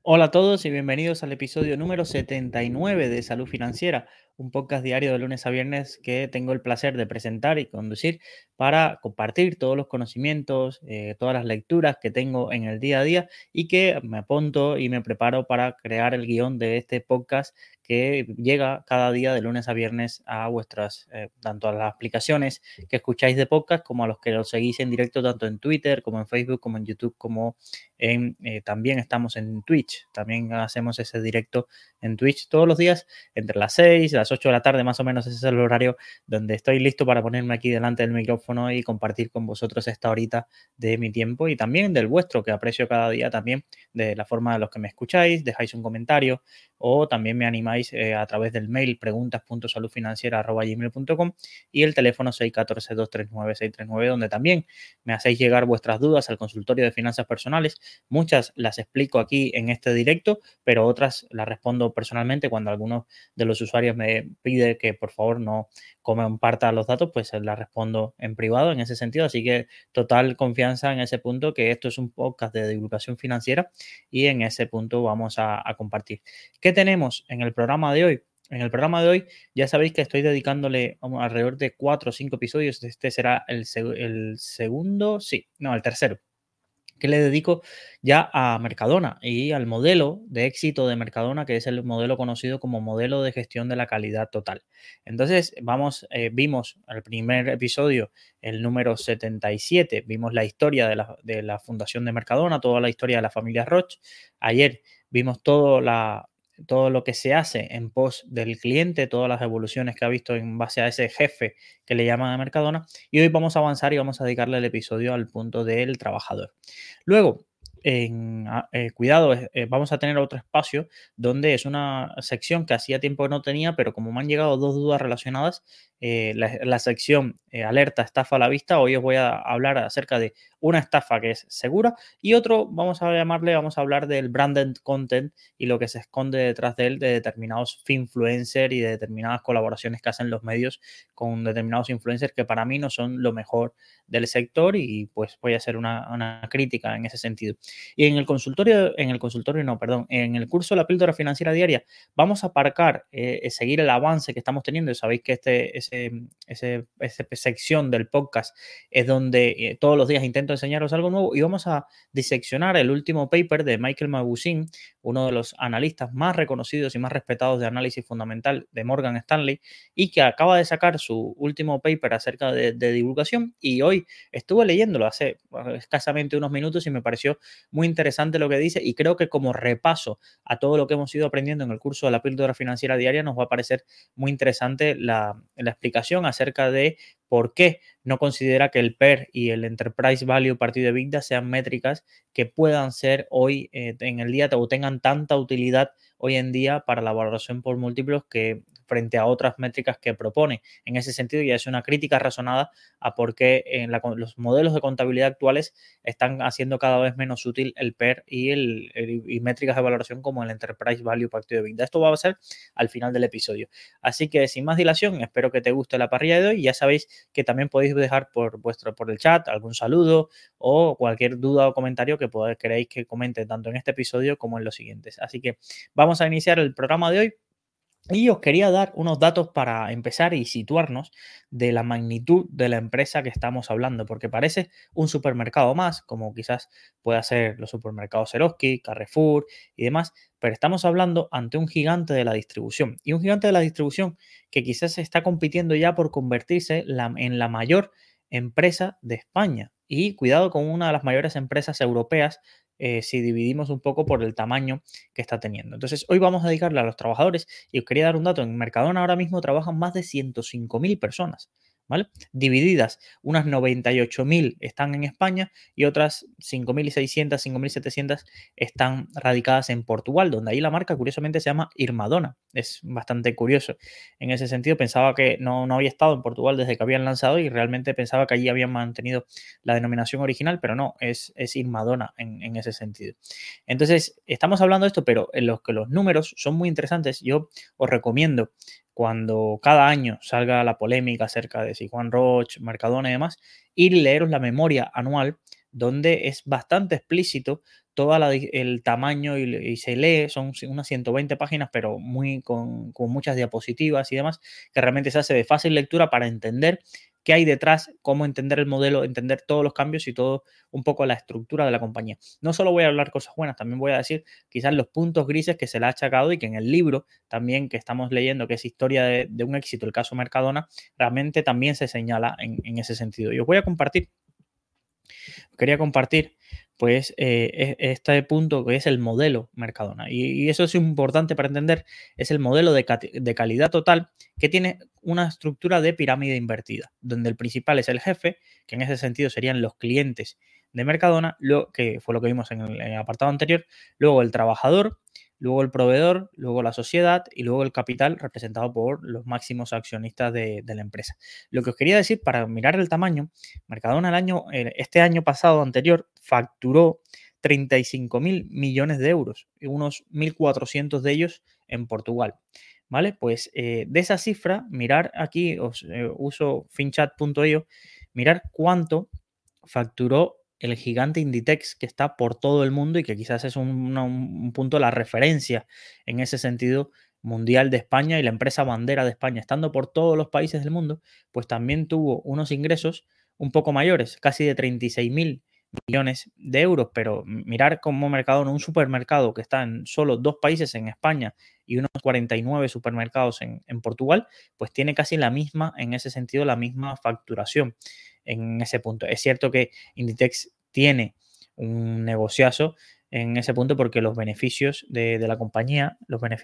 Hola a todos y bienvenidos al episodio número 79 de Salud Financiera, un podcast diario de lunes a viernes que tengo el placer de presentar y conducir para compartir todos los conocimientos, todas las lecturas que tengo en el día a día y que me apunto y me preparo para crear el guión de este podcast que llega cada día de lunes a viernes a vuestras, tanto a las aplicaciones que escucháis de podcast como a los que los seguís en directo tanto en Twitter como en Facebook como en YouTube como también estamos en Twitch, también hacemos ese directo en Twitch todos los días entre las 6 y las 8 de la tarde, más o menos ese es el horario donde estoy listo para ponerme aquí delante del micrófono y compartir con vosotros esta horita de mi tiempo y también del vuestro, que aprecio cada día también de la forma de los que me escucháis, dejáis un comentario o también me animáis a través del mail preguntas.saludfinanciera@gmail.com y el teléfono 614-239-639, donde también me hacéis llegar vuestras dudas al consultorio de finanzas personales. Muchas las explico aquí en este directo, pero otras las respondo personalmente cuando alguno de los usuarios me pide que por favor no comparta los datos, pues las respondo en privado en ese sentido. Así que total confianza en ese punto, que esto es un podcast de divulgación financiera y en ese punto vamos a compartir. ¿Qué tenemos en el programa de hoy? En el programa de hoy ya sabéis que estoy dedicándole alrededor de 4 o 5 episodios. Este será el segundo, sí, no, el tercero que le dedico ya a Mercadona y al modelo de éxito de Mercadona, que es el modelo conocido como modelo de gestión de la calidad total. Entonces, vimos el primer episodio, el número 77, vimos la historia de la fundación de Mercadona, toda la historia de la familia Roche. Ayer vimos todo lo que se hace en pos del cliente, todas las evoluciones que ha visto en base a ese jefe que le llaman a Mercadona. Y hoy vamos a avanzar y vamos a dedicarle el episodio al punto del trabajador. Luego, cuidado, vamos a tener otro espacio donde es una sección que hacía tiempo que no tenía, pero como me han llegado dos dudas relacionadas, la sección alerta estafa a la vista, hoy os voy a hablar acerca de una estafa que es segura y otro, vamos a hablar del branded content y lo que se esconde detrás de él, de determinados finfluencers y de determinadas colaboraciones que hacen los medios con determinados influencers que para mí no son lo mejor del sector y pues voy a hacer una crítica en ese sentido. Y en el curso de la píldora financiera diaria vamos a aparcar, seguir el avance que estamos teniendo. Sabéis que esa sección del podcast es donde todos los días intento enseñaros algo nuevo y vamos a diseccionar el último paper de Michael Magusin, uno de los analistas más reconocidos y más respetados de análisis fundamental de Morgan Stanley y que acaba de sacar su último paper acerca de divulgación y hoy estuve leyéndolo hace escasamente unos minutos y me pareció muy interesante lo que dice y creo que como repaso a todo lo que hemos ido aprendiendo en el curso de la píldora financiera diaria nos va a parecer muy interesante la explicación acerca de por qué no considera que el PER y el Enterprise Value partido de EBITDA sean métricas que puedan ser hoy en el día o tengan tanta utilidad hoy en día para la valoración por múltiplos que frente a otras métricas que propone. En ese sentido ya es una crítica razonada a por qué los modelos de contabilidad actuales están haciendo cada vez menos útil el PER y métricas de valoración como el Enterprise Value partido de EBITDA. Esto va a ser al final del episodio. Así que sin más dilación, espero que te guste la parrilla de hoy. Ya sabéis que también podéis dejar por el chat algún saludo o cualquier duda o comentario que queréis que comente tanto en este episodio como en los siguientes. Así que vamos a iniciar el programa de hoy. Y os quería dar unos datos para empezar y situarnos de la magnitud de la empresa que estamos hablando, porque parece un supermercado más, como quizás pueda ser los supermercados Eroski, Carrefour y demás, pero estamos hablando ante un gigante de la distribución. Y un gigante de la distribución que quizás está compitiendo ya por convertirse en la mayor empresa de España. Y cuidado con una de las mayores empresas europeas si dividimos un poco por el tamaño que está teniendo. Entonces, hoy vamos a dedicarle a los trabajadores y os quería dar un dato. En Mercadona ahora mismo trabajan más de 105.000 personas, ¿vale? Divididas, unas 98.000 están en España y otras 5.600, 5.700 están radicadas en Portugal, donde ahí la marca curiosamente se llama Irmadona. Es bastante curioso. En ese sentido, pensaba que no había estado en Portugal desde que habían lanzado y realmente pensaba que allí habían mantenido la denominación original, pero no, es Irmadona en ese sentido. Entonces, estamos hablando de esto, pero en los que los números son muy interesantes. Yo os recomiendo cuando cada año salga la polémica acerca de si Juan Roche, Mercadona y demás, ir y leeros la memoria anual donde es bastante explícito todo el tamaño y se lee, son unas 120 páginas, pero con muchas diapositivas y demás, que realmente se hace de fácil lectura para entender qué hay detrás, cómo entender el modelo, entender todos los cambios y todo un poco la estructura de la compañía. No solo voy a hablar cosas buenas, también voy a decir quizás los puntos grises que se le ha achacado y que en el libro también que estamos leyendo, que es Historia de un éxito, el caso Mercadona, realmente también se señala en ese sentido. Y os voy a compartir, quería compartir pues este punto que es el modelo Mercadona. Y eso es importante para entender, es el modelo de calidad total que tiene una estructura de pirámide invertida, donde el principal es el jefe, que en ese sentido serían los clientes de Mercadona, que fue lo que vimos en el apartado anterior, luego el trabajador, luego el proveedor, luego la sociedad y luego el capital representado por los máximos accionistas de la empresa. Lo que os quería decir, para mirar el tamaño, Mercadona este año pasado anterior facturó 35.000 millones de euros, y unos 1.400 de ellos en Portugal. ¿Vale? Pues de esa cifra, mirar aquí, os uso finchat.io, mirar cuánto facturó el gigante Inditex, que está por todo el mundo y que quizás es un punto de la referencia en ese sentido mundial de España y la empresa bandera de España, estando por todos los países del mundo, pues también tuvo unos ingresos un poco mayores, casi de 36.000 millones de euros, pero mirar como Mercadona, un supermercado que está en solo 2 países, en España, y unos 49 supermercados en Portugal, pues tiene casi la misma, en ese sentido, la misma facturación en ese punto. Es cierto que Inditex tiene un negociazo en ese punto porque los beneficios de la compañía,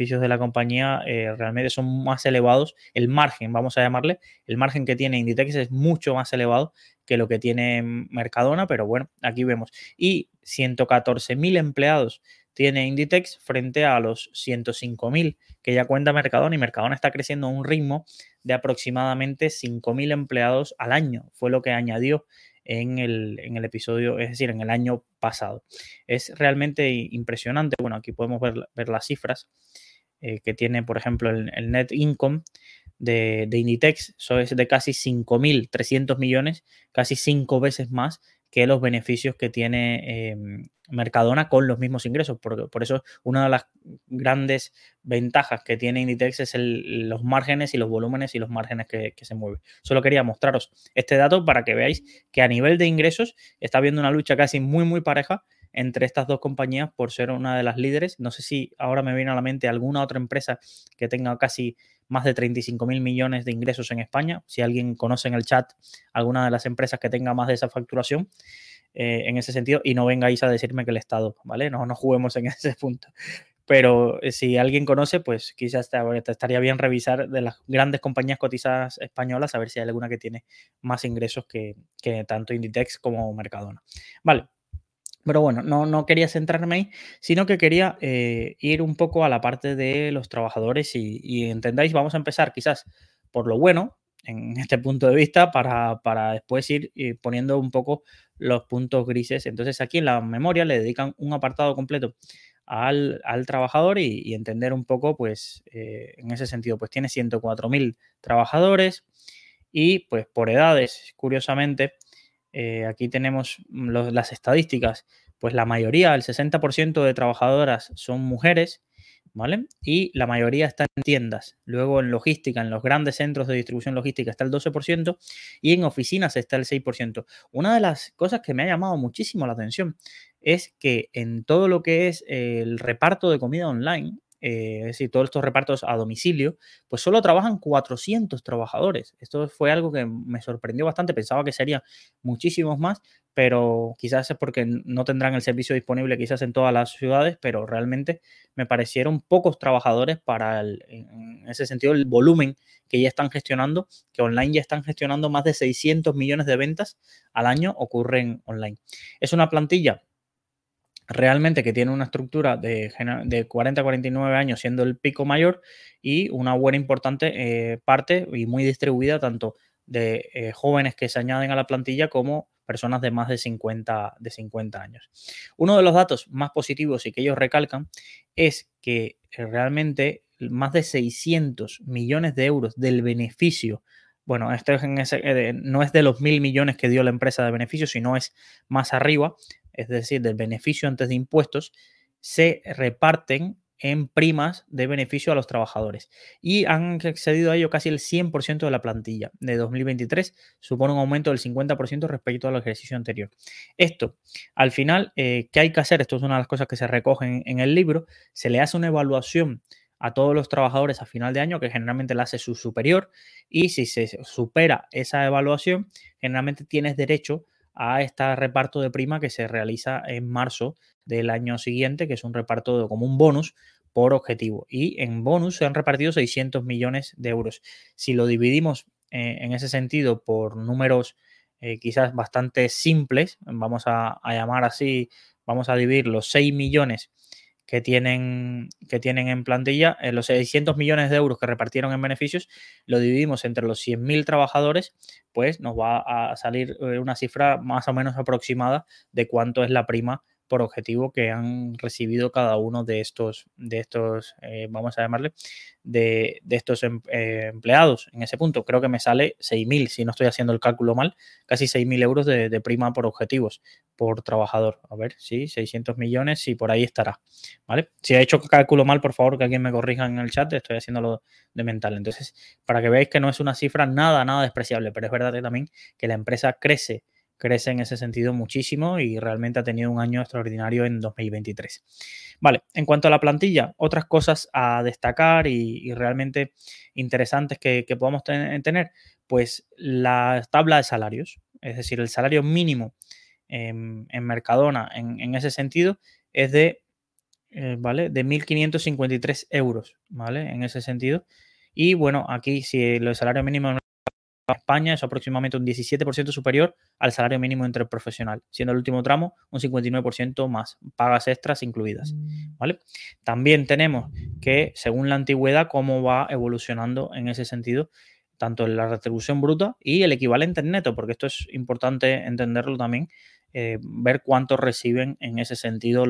realmente son más elevados. El margen, vamos a llamarle, el margen que tiene Inditex es mucho más elevado que lo que tiene Mercadona, pero bueno, aquí vemos. Y 114.000 empleados tiene Inditex frente a los 105.000 que ya cuenta Mercadona, y Mercadona está creciendo a un ritmo de aproximadamente 5.000 empleados al año. Fue lo que añadió en el episodio, es decir, en el año pasado. Es realmente impresionante. Bueno, aquí podemos ver las cifras que tiene, por ejemplo, el net income de Inditex. Eso es de casi 5.300 millones, casi 5 veces más que los beneficios que tiene Mercadona con los mismos ingresos. Por eso, una de las grandes ventajas que tiene Inditex es los márgenes y los volúmenes y los márgenes que se mueven. Solo quería mostraros este dato para que veáis que a nivel de ingresos está habiendo una lucha casi muy, muy pareja entre estas dos compañías por ser una de las líderes. No sé si ahora me viene a la mente alguna otra empresa que tenga casi más de 35.000 millones de ingresos en España. Si alguien conoce en el chat alguna de las empresas que tenga más de esa facturación, en ese sentido, y no vengáis a decirme que el Estado, ¿vale? No juguemos en ese punto. Pero si alguien conoce, pues quizás estaría bien revisar de las grandes compañías cotizadas españolas, a ver si hay alguna que tiene más ingresos que tanto Inditex como Mercadona. Vale. Pero bueno, no quería centrarme ahí, sino que quería ir un poco a la parte de los trabajadores y entendáis, vamos a empezar quizás por lo bueno en este punto de vista para después ir poniendo un poco los puntos grises. Entonces aquí en la memoria le dedican un apartado completo al trabajador y entender un poco, pues en ese sentido, pues tiene 104.000 trabajadores y pues por edades, curiosamente, aquí tenemos las estadísticas, pues la mayoría, el 60% de trabajadoras son mujeres, ¿vale? Y la mayoría está en tiendas. Luego en logística, en los grandes centros de distribución logística está el 12% y en oficinas está el 6%. Una de las cosas que me ha llamado muchísimo la atención es que en todo lo que es el reparto de comida online, es decir, todos estos repartos a domicilio, pues solo trabajan 400 trabajadores. Esto fue algo que me sorprendió bastante, pensaba que sería muchísimos más, pero quizás es porque no tendrán el servicio disponible quizás en todas las ciudades, pero realmente me parecieron pocos trabajadores para en ese sentido el volumen que ya están gestionando, que online ya están gestionando más de 600 millones de ventas al año ocurren online. Es una plantilla realmente que tiene una estructura de 40 a 49 años siendo el pico mayor y una buena importante parte y muy distribuida tanto de jóvenes que se añaden a la plantilla como personas de más de 50 años. Uno de los datos más positivos y que ellos recalcan es que realmente más de 600 millones de euros del beneficio bueno, esto es no es de los 1.000 millones que dio la empresa de beneficios, sino es más arriba, es decir, del beneficio antes de impuestos, se reparten en primas de beneficio a los trabajadores y han excedido a ello casi el 100% de la plantilla de 2023, supone un aumento del 50% respecto al ejercicio anterior. Esto, al final, ¿qué hay que hacer? Esto es una de las cosas que se recogen en el libro. Se le hace una evaluación a todos los trabajadores a final de año, que generalmente la hace su superior, y si se supera esa evaluación, generalmente tienes derecho a este reparto de prima que se realiza en marzo del año siguiente, que es un reparto como un bonus por objetivo. Y en bonus se han repartido 600 millones de euros. Si lo dividimos en ese sentido por números quizás bastante simples, vamos a llamar así, vamos a dividir los 6 millones que tienen en plantilla, los 600 millones de euros que repartieron en beneficios, lo dividimos entre los 100.000 trabajadores, pues nos va a salir una cifra más o menos aproximada de cuánto es la prima por objetivo que han recibido cada uno de estos vamos a llamarle, de estos empleados en ese punto. Creo que me sale 6.000, si no estoy haciendo el cálculo mal, casi 6.000 euros de prima por objetivos por trabajador. A ver, sí, 600 millones, sí, por ahí estará. ¿Vale? Si he hecho cálculo mal, por favor, que alguien me corrija en el chat, estoy haciéndolo de mental. Entonces, para que veáis que no es una cifra nada despreciable, pero es verdad que también que la empresa crece en ese sentido muchísimo y realmente ha tenido un año extraordinario en 2023. Vale, en cuanto a la plantilla, otras cosas a destacar y realmente interesantes que podamos tener, pues la tabla de salarios, es decir, el salario mínimo en Mercadona en ese sentido es de ¿vale? De 1.553 euros, ¿vale? En ese sentido. Y bueno, aquí si el salario mínimo en España es aproximadamente un 17% superior al salario mínimo interprofesional, siendo el último tramo un 59% más, pagas extras incluidas, ¿vale? También tenemos que, según la antigüedad, cómo va evolucionando en ese sentido, tanto en la retribución bruta y el equivalente en neto, porque esto es importante entenderlo también, ver cuánto reciben en ese sentido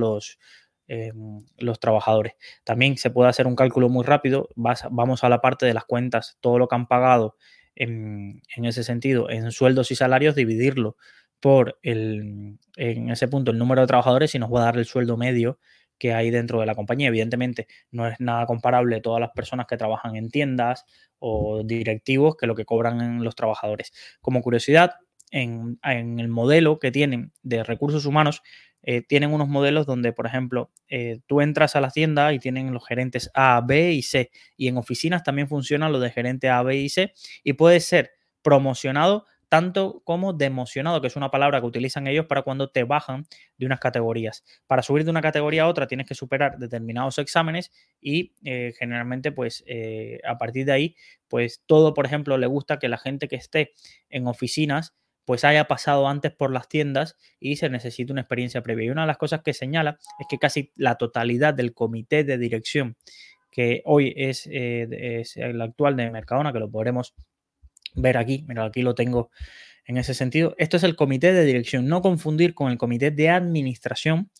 los trabajadores. También se puede hacer un cálculo muy rápido, vamos a la parte de las cuentas, todo lo que han pagado en ese sentido, en sueldos y salarios, dividirlo por en ese punto el número de trabajadores y nos va a dar el sueldo medio que hay dentro de la compañía. Evidentemente no es nada comparable todas las personas que trabajan en tiendas o directivos que lo que cobran los trabajadores. Como curiosidad, en el modelo que tienen de recursos humanos, tienen unos modelos donde, por ejemplo, tú entras a la tienda y tienen los gerentes A, B y C. Y en oficinas también funciona lo de gerente A, B y C. Y puede ser promocionado tanto como democionado, que es una palabra que utilizan ellos para cuando te bajan de unas categorías. Para subir de una categoría a otra tienes que superar determinados exámenes y generalmente, pues a partir de ahí, pues todo, por ejemplo, le gusta que la gente que esté en oficinas pues haya pasado antes por las tiendas y se necesita una experiencia previa. Y una de las cosas que señala es que casi la totalidad del comité de dirección que hoy es el actual de Mercadona, que lo podremos ver aquí, mira, aquí lo tengo en ese sentido. Esto es el comité de dirección, no confundir con el comité de administración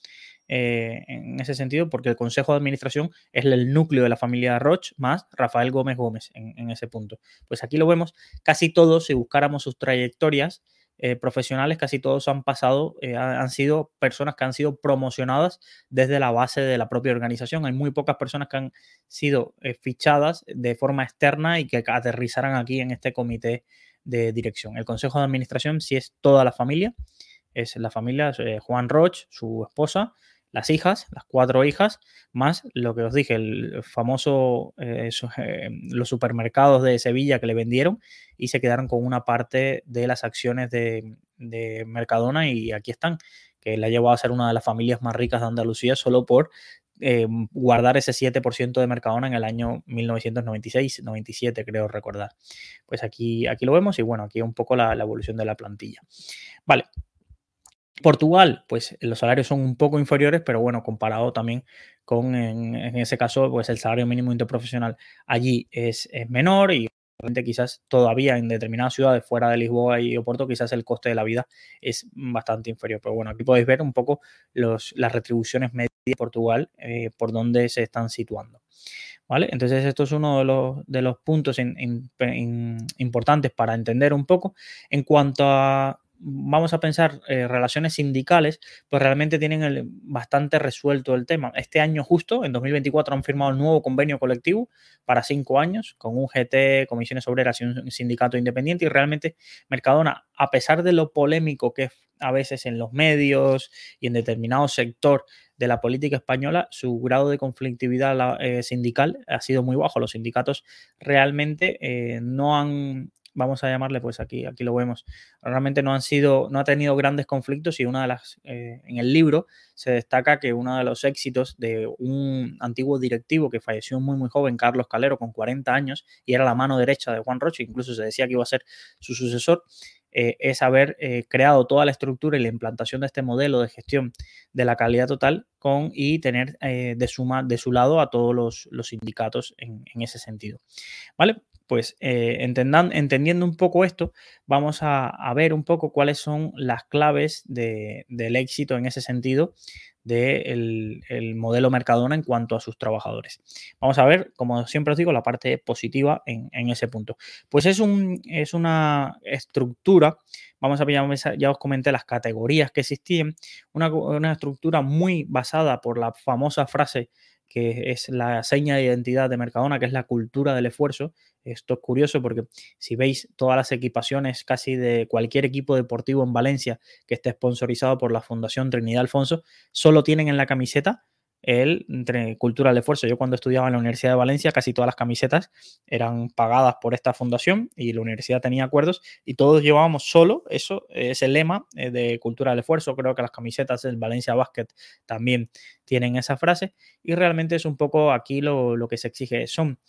en ese sentido, porque el consejo de administración es el núcleo de la familia Roch más Rafael Gómez Gómez en ese punto. Pues aquí lo vemos, casi todos, si buscáramos sus trayectorias profesionales, casi todos han pasado, han sido personas que han sido promocionadas desde la base de la propia organización. Hay muy pocas personas que han sido fichadas de forma externa y que aterrizaran aquí en este comité de dirección. El consejo de administración sí es toda la familia, es la familia, Juan Roch, su esposa, las hijas, las 4 hijas, más lo que os dije, el famoso, los supermercados de Sevilla que le vendieron y se quedaron con una parte de las acciones de Mercadona y aquí están, que la ha llevado a ser una de las familias más ricas de Andalucía solo por guardar ese 7% de Mercadona en el año 1996-97, creo recordar. Pues aquí lo vemos y bueno, aquí un poco la evolución de la plantilla. Vale. Portugal, pues los salarios son un poco inferiores, pero bueno, comparado también con, en ese caso, pues el salario mínimo interprofesional allí es menor y quizás todavía en determinadas ciudades fuera de Lisboa y Oporto, quizás el coste de la vida es bastante inferior. Pero bueno, aquí podéis ver un poco las retribuciones medias de Portugal por dónde se están situando. ¿vale? Entonces, esto es uno de los puntos importantes para entender un poco. En cuanto a, vamos a pensar, relaciones sindicales, pues realmente tienen bastante resuelto el tema. Este año justo, en 2024, han firmado el nuevo convenio colectivo para 5 años con UGT, Comisiones Obreras y un sindicato independiente, y realmente Mercadona, a pesar de lo polémico que es a veces en los medios y en determinado sector de la política española, su grado de conflictividad sindical ha sido muy bajo. Los sindicatos realmente no han, vamos a llamarle, pues aquí lo vemos, realmente no ha tenido grandes conflictos, y una de las, en el libro se destaca que uno de los éxitos de un antiguo directivo que falleció muy muy joven, Carlos Calero, con 40 años, y era la mano derecha de Juan Roche, incluso se decía que iba a ser su sucesor, es haber creado toda la estructura y la implantación de este modelo de gestión de la calidad total y tener de su lado a todos los sindicatos en ese sentido. ¿Vale? Pues entendiendo un poco esto, vamos a ver un poco cuáles son las claves del éxito en ese sentido del el modelo Mercadona en cuanto a sus trabajadores. Vamos a ver, como siempre os digo, la parte positiva en ese punto. Pues es una estructura, vamos a ver, ya os comenté las categorías que existían, una estructura muy basada por la famosa frase que es la seña de identidad de Mercadona, que es la cultura del esfuerzo. Esto es curioso porque si veis todas las equipaciones casi de cualquier equipo deportivo en Valencia que esté sponsorizado por la Fundación Trinidad Alfonso, solo tienen en la camiseta cultura del esfuerzo. Yo cuando estudiaba en la Universidad de Valencia, casi todas las camisetas eran pagadas por esta fundación y la universidad tenía acuerdos y todos llevábamos solo eso, ese lema de cultura del esfuerzo. Creo que las camisetas del Valencia Basket también tienen esa frase, y realmente es un poco aquí lo que se exige.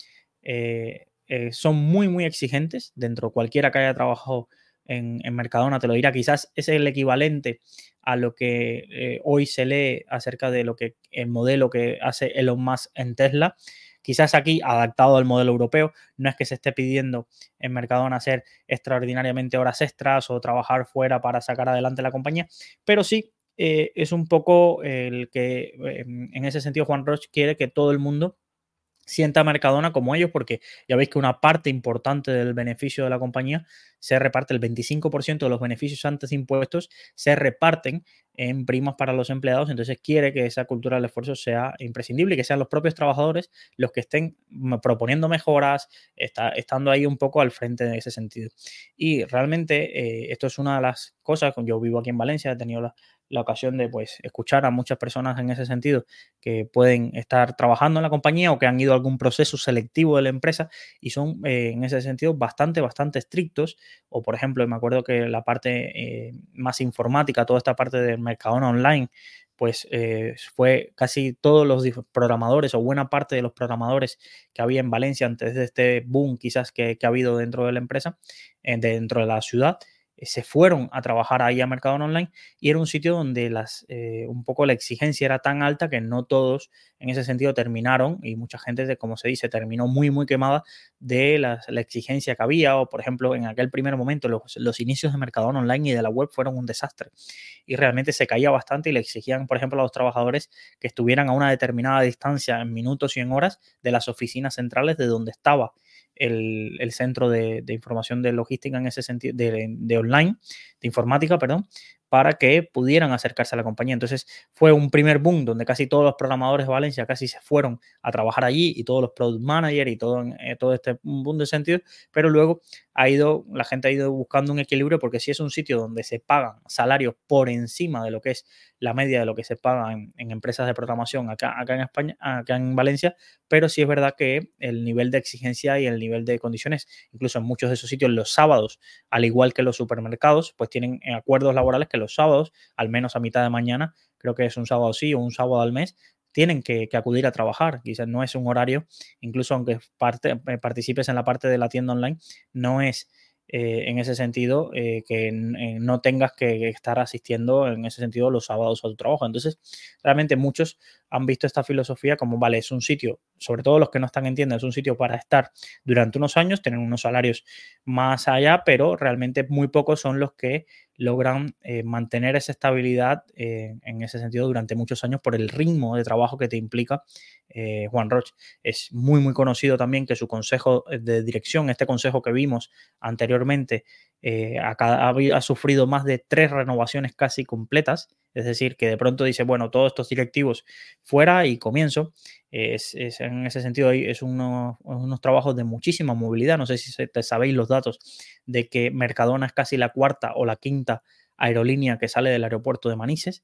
Son muy, muy exigentes dentro. Cualquiera que haya trabajado en Mercadona te lo dirá. Quizás es el equivalente a lo que hoy se lee acerca de lo que el modelo que hace Elon Musk en Tesla. Quizás aquí adaptado al modelo europeo. No es que se esté pidiendo en Mercadona hacer extraordinariamente horas extras o trabajar fuera para sacar adelante la compañía, pero sí es un poco el que en ese sentido Juan Roche quiere que todo el mundo sienta a Mercadona como ellos, porque ya veis que una parte importante del beneficio de la compañía se reparte, el 25% de los beneficios antes de impuestos se reparten en primas para los empleados. Entonces quiere que esa cultura del esfuerzo sea imprescindible y que sean los propios trabajadores los que estén proponiendo mejoras, estando ahí un poco al frente de ese sentido. Y realmente esto es una de las cosas, yo vivo aquí en Valencia, he tenido la ocasión de pues escuchar a muchas personas en ese sentido que pueden estar trabajando en la compañía o que han ido a algún proceso selectivo de la empresa y son en ese sentido bastante, bastante estrictos. O por ejemplo, me acuerdo que la parte más informática, toda esta parte del Mercadona Online, pues fue casi todos los programadores o buena parte de los programadores que había en Valencia antes de este boom quizás que ha habido dentro de la empresa, dentro de la ciudad, se fueron a trabajar ahí a Mercadona Online, y era un sitio donde un poco la exigencia era tan alta que no todos en ese sentido terminaron, y mucha gente, como se dice, terminó muy, muy quemada de la exigencia que había. O, por ejemplo, en aquel primer momento, los inicios de Mercadona Online y de la web fueron un desastre y realmente se caía bastante y le exigían, por ejemplo, a los trabajadores que estuvieran a una determinada distancia en minutos y en horas de las oficinas centrales de donde estaba el centro de información de logística en ese sentido, de online, de informática, perdón, para que pudieran acercarse a la compañía. Entonces fue un primer boom donde casi todos los programadores de Valencia casi se fueron a trabajar allí, y todos los product managers y todo este boom de sentido, pero luego la gente ha ido buscando un equilibrio, porque si es un sitio donde se pagan salarios por encima de lo que es la media de lo que se paga en empresas de programación acá en España, acá en Valencia, pero sí es verdad que el nivel de exigencia y el nivel de condiciones, incluso en muchos de esos sitios los sábados, al igual que los supermercados, pues tienen acuerdos laborales que los sábados, al menos a mitad de mañana, creo que es un sábado sí o un sábado al mes, tienen que acudir a trabajar. Quizás no es un horario, incluso aunque participes en la parte de la tienda online, no es en ese sentido que no tengas que estar asistiendo en ese sentido los sábados a tu trabajo. Entonces, realmente muchos han visto esta filosofía como, vale, es un sitio, sobre todo los que no están en tienda, es un sitio para estar durante unos años, tener unos salarios más allá, pero realmente muy pocos son los que logran mantener esa estabilidad en ese sentido durante muchos años por el ritmo de trabajo que te implica Juan Roch. Es muy, muy conocido también que su consejo de dirección, este consejo que vimos anteriormente, ha sufrido más de 3 renovaciones casi completas. Es decir, que de pronto dice, bueno, todos estos directivos fuera y comienzo. En ese sentido, es unos trabajos de muchísima movilidad. No sé si te sabéis los datos de que Mercadona es casi la cuarta o la quinta aerolínea que sale del aeropuerto de Manises.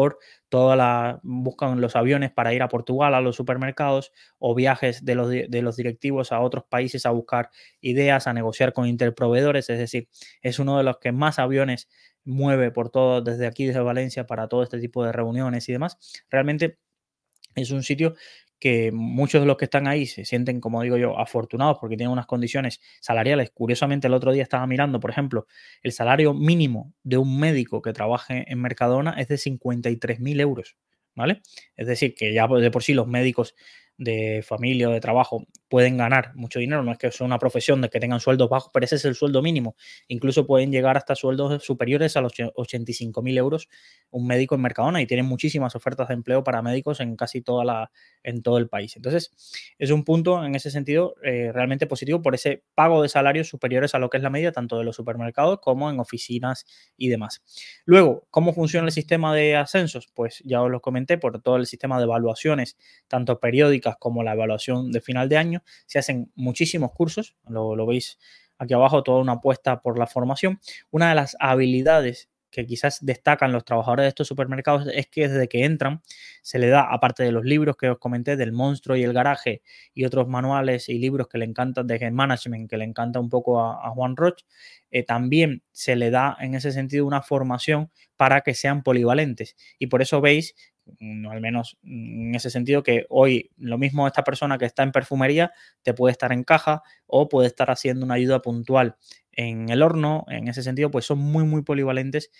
Buscan los aviones para ir a Portugal, a los supermercados, o viajes de los directivos a otros países a buscar ideas, a negociar con interproveedores. Es decir, es uno de los que más aviones mueve por todo, desde aquí, desde Valencia, para todo este tipo de reuniones y demás. Realmente es un sitio que muchos de los que están ahí se sienten, como digo yo, afortunados porque tienen unas condiciones salariales. Curiosamente, el otro día estaba mirando, por ejemplo, el salario mínimo de un médico que trabaje en Mercadona es de 53.000 euros, ¿vale? Es decir, que ya de por sí los médicos de familia o de trabajo pueden ganar mucho dinero, no es que sea una profesión de que tengan sueldos bajos, pero ese es el sueldo mínimo. Incluso pueden llegar hasta sueldos superiores a los 85.000 euros un médico en Mercadona, y tienen muchísimas ofertas de empleo para médicos en casi en todo el país. Entonces, es un punto en ese sentido realmente positivo por ese pago de salarios superiores a lo que es la media, tanto de los supermercados como en oficinas y demás. Luego, ¿cómo funciona el sistema de ascensos? Pues ya os lo comenté, por todo el sistema de evaluaciones, tanto periódicas como la evaluación de final de año. Se hacen muchísimos cursos, lo veis aquí abajo, toda una apuesta por la formación. Una de las habilidades que quizás destacan los trabajadores de estos supermercados es que desde que entran se le da, aparte de los libros que os comenté, del Monstruo y el Garaje, y otros manuales y libros que le encantan de management, que le encanta un poco a Juan Roch, también se le da en ese sentido una formación para que sean polivalentes. Y por eso veis, al menos en ese sentido, que hoy lo mismo esta persona que está en perfumería te puede estar en caja o puede estar haciendo una ayuda puntual en el horno. En ese sentido, pues son muy, muy polivalentes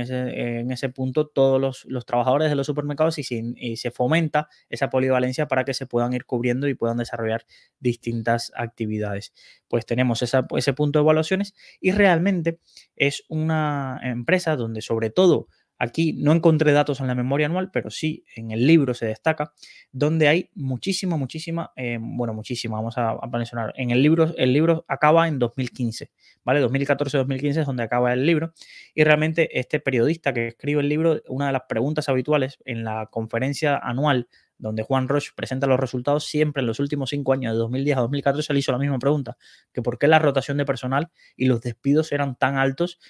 en ese punto todos los trabajadores de los supermercados, y se fomenta esa polivalencia para que se puedan ir cubriendo y puedan desarrollar distintas actividades. Pues tenemos ese punto de evaluaciones, y realmente es una empresa donde, sobre todo, aquí no encontré datos en la memoria anual, pero sí en el libro se destaca, donde hay muchísima, muchísima, vamos a mencionar. El libro acaba en 2015, ¿vale? 2014-2015 es donde acaba el libro, y realmente este periodista que escribe el libro, una de las preguntas habituales en la conferencia anual donde Juan Roch presenta los resultados, siempre en los últimos 5 años, de 2010 a 2014, le hizo la misma pregunta, que por qué la rotación de personal y los despidos eran tan altos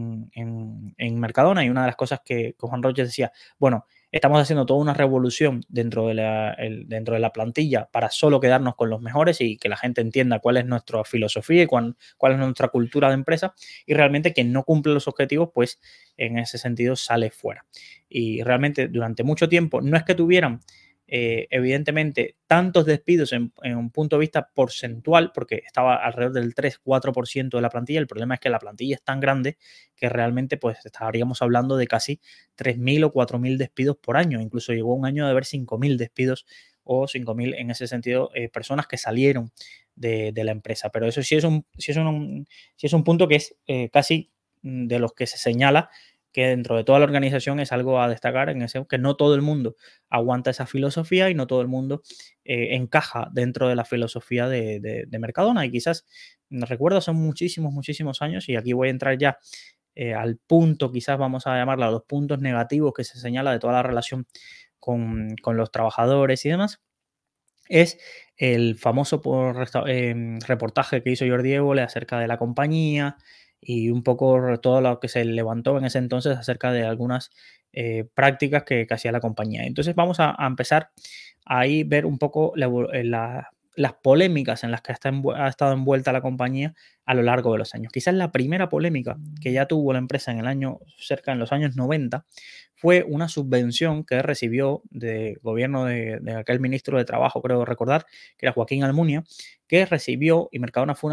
en Mercadona. Y una de las cosas que Juan Roch decía, bueno, estamos haciendo toda una revolución dentro de la plantilla para solo quedarnos con los mejores y que la gente entienda cuál es nuestra filosofía y cuál es nuestra cultura de empresa, y realmente quien no cumple los objetivos, pues en ese sentido sale fuera. Y realmente durante mucho tiempo no es que tuvieran evidentemente tantos despidos en un punto de vista porcentual, porque estaba alrededor del 3-4% de la plantilla. El problema es que la plantilla es tan grande que realmente pues estaríamos hablando de casi 3.000 o 4.000 despidos por año. Incluso llegó un año de haber 5.000 despidos o 5.000 en ese sentido, personas que salieron de la empresa. Pero eso sí es un punto que es casi de los que se señala que dentro de toda la organización es algo a destacar, que no todo el mundo aguanta esa filosofía y no todo el mundo encaja dentro de la filosofía de Mercadona. Y quizás, recuerdo, son muchísimos, muchísimos años, y aquí voy a entrar ya al punto, quizás vamos a llamarla, a los puntos negativos que se señala de toda la relación con los trabajadores y demás. Es el famoso reportaje que hizo Jordi Évole acerca de la compañía, y un poco todo lo que se levantó en ese entonces acerca de algunas prácticas que hacía la compañía. Entonces vamos a empezar ahí ver un poco las polémicas en las que ha estado envuelta la compañía a lo largo de los años. Quizás la primera polémica que ya tuvo la empresa cerca en los años 90 fue una subvención que recibió del gobierno de aquel ministro de Trabajo, creo recordar, que era Joaquín Almunia, que recibió, y Mercadona fue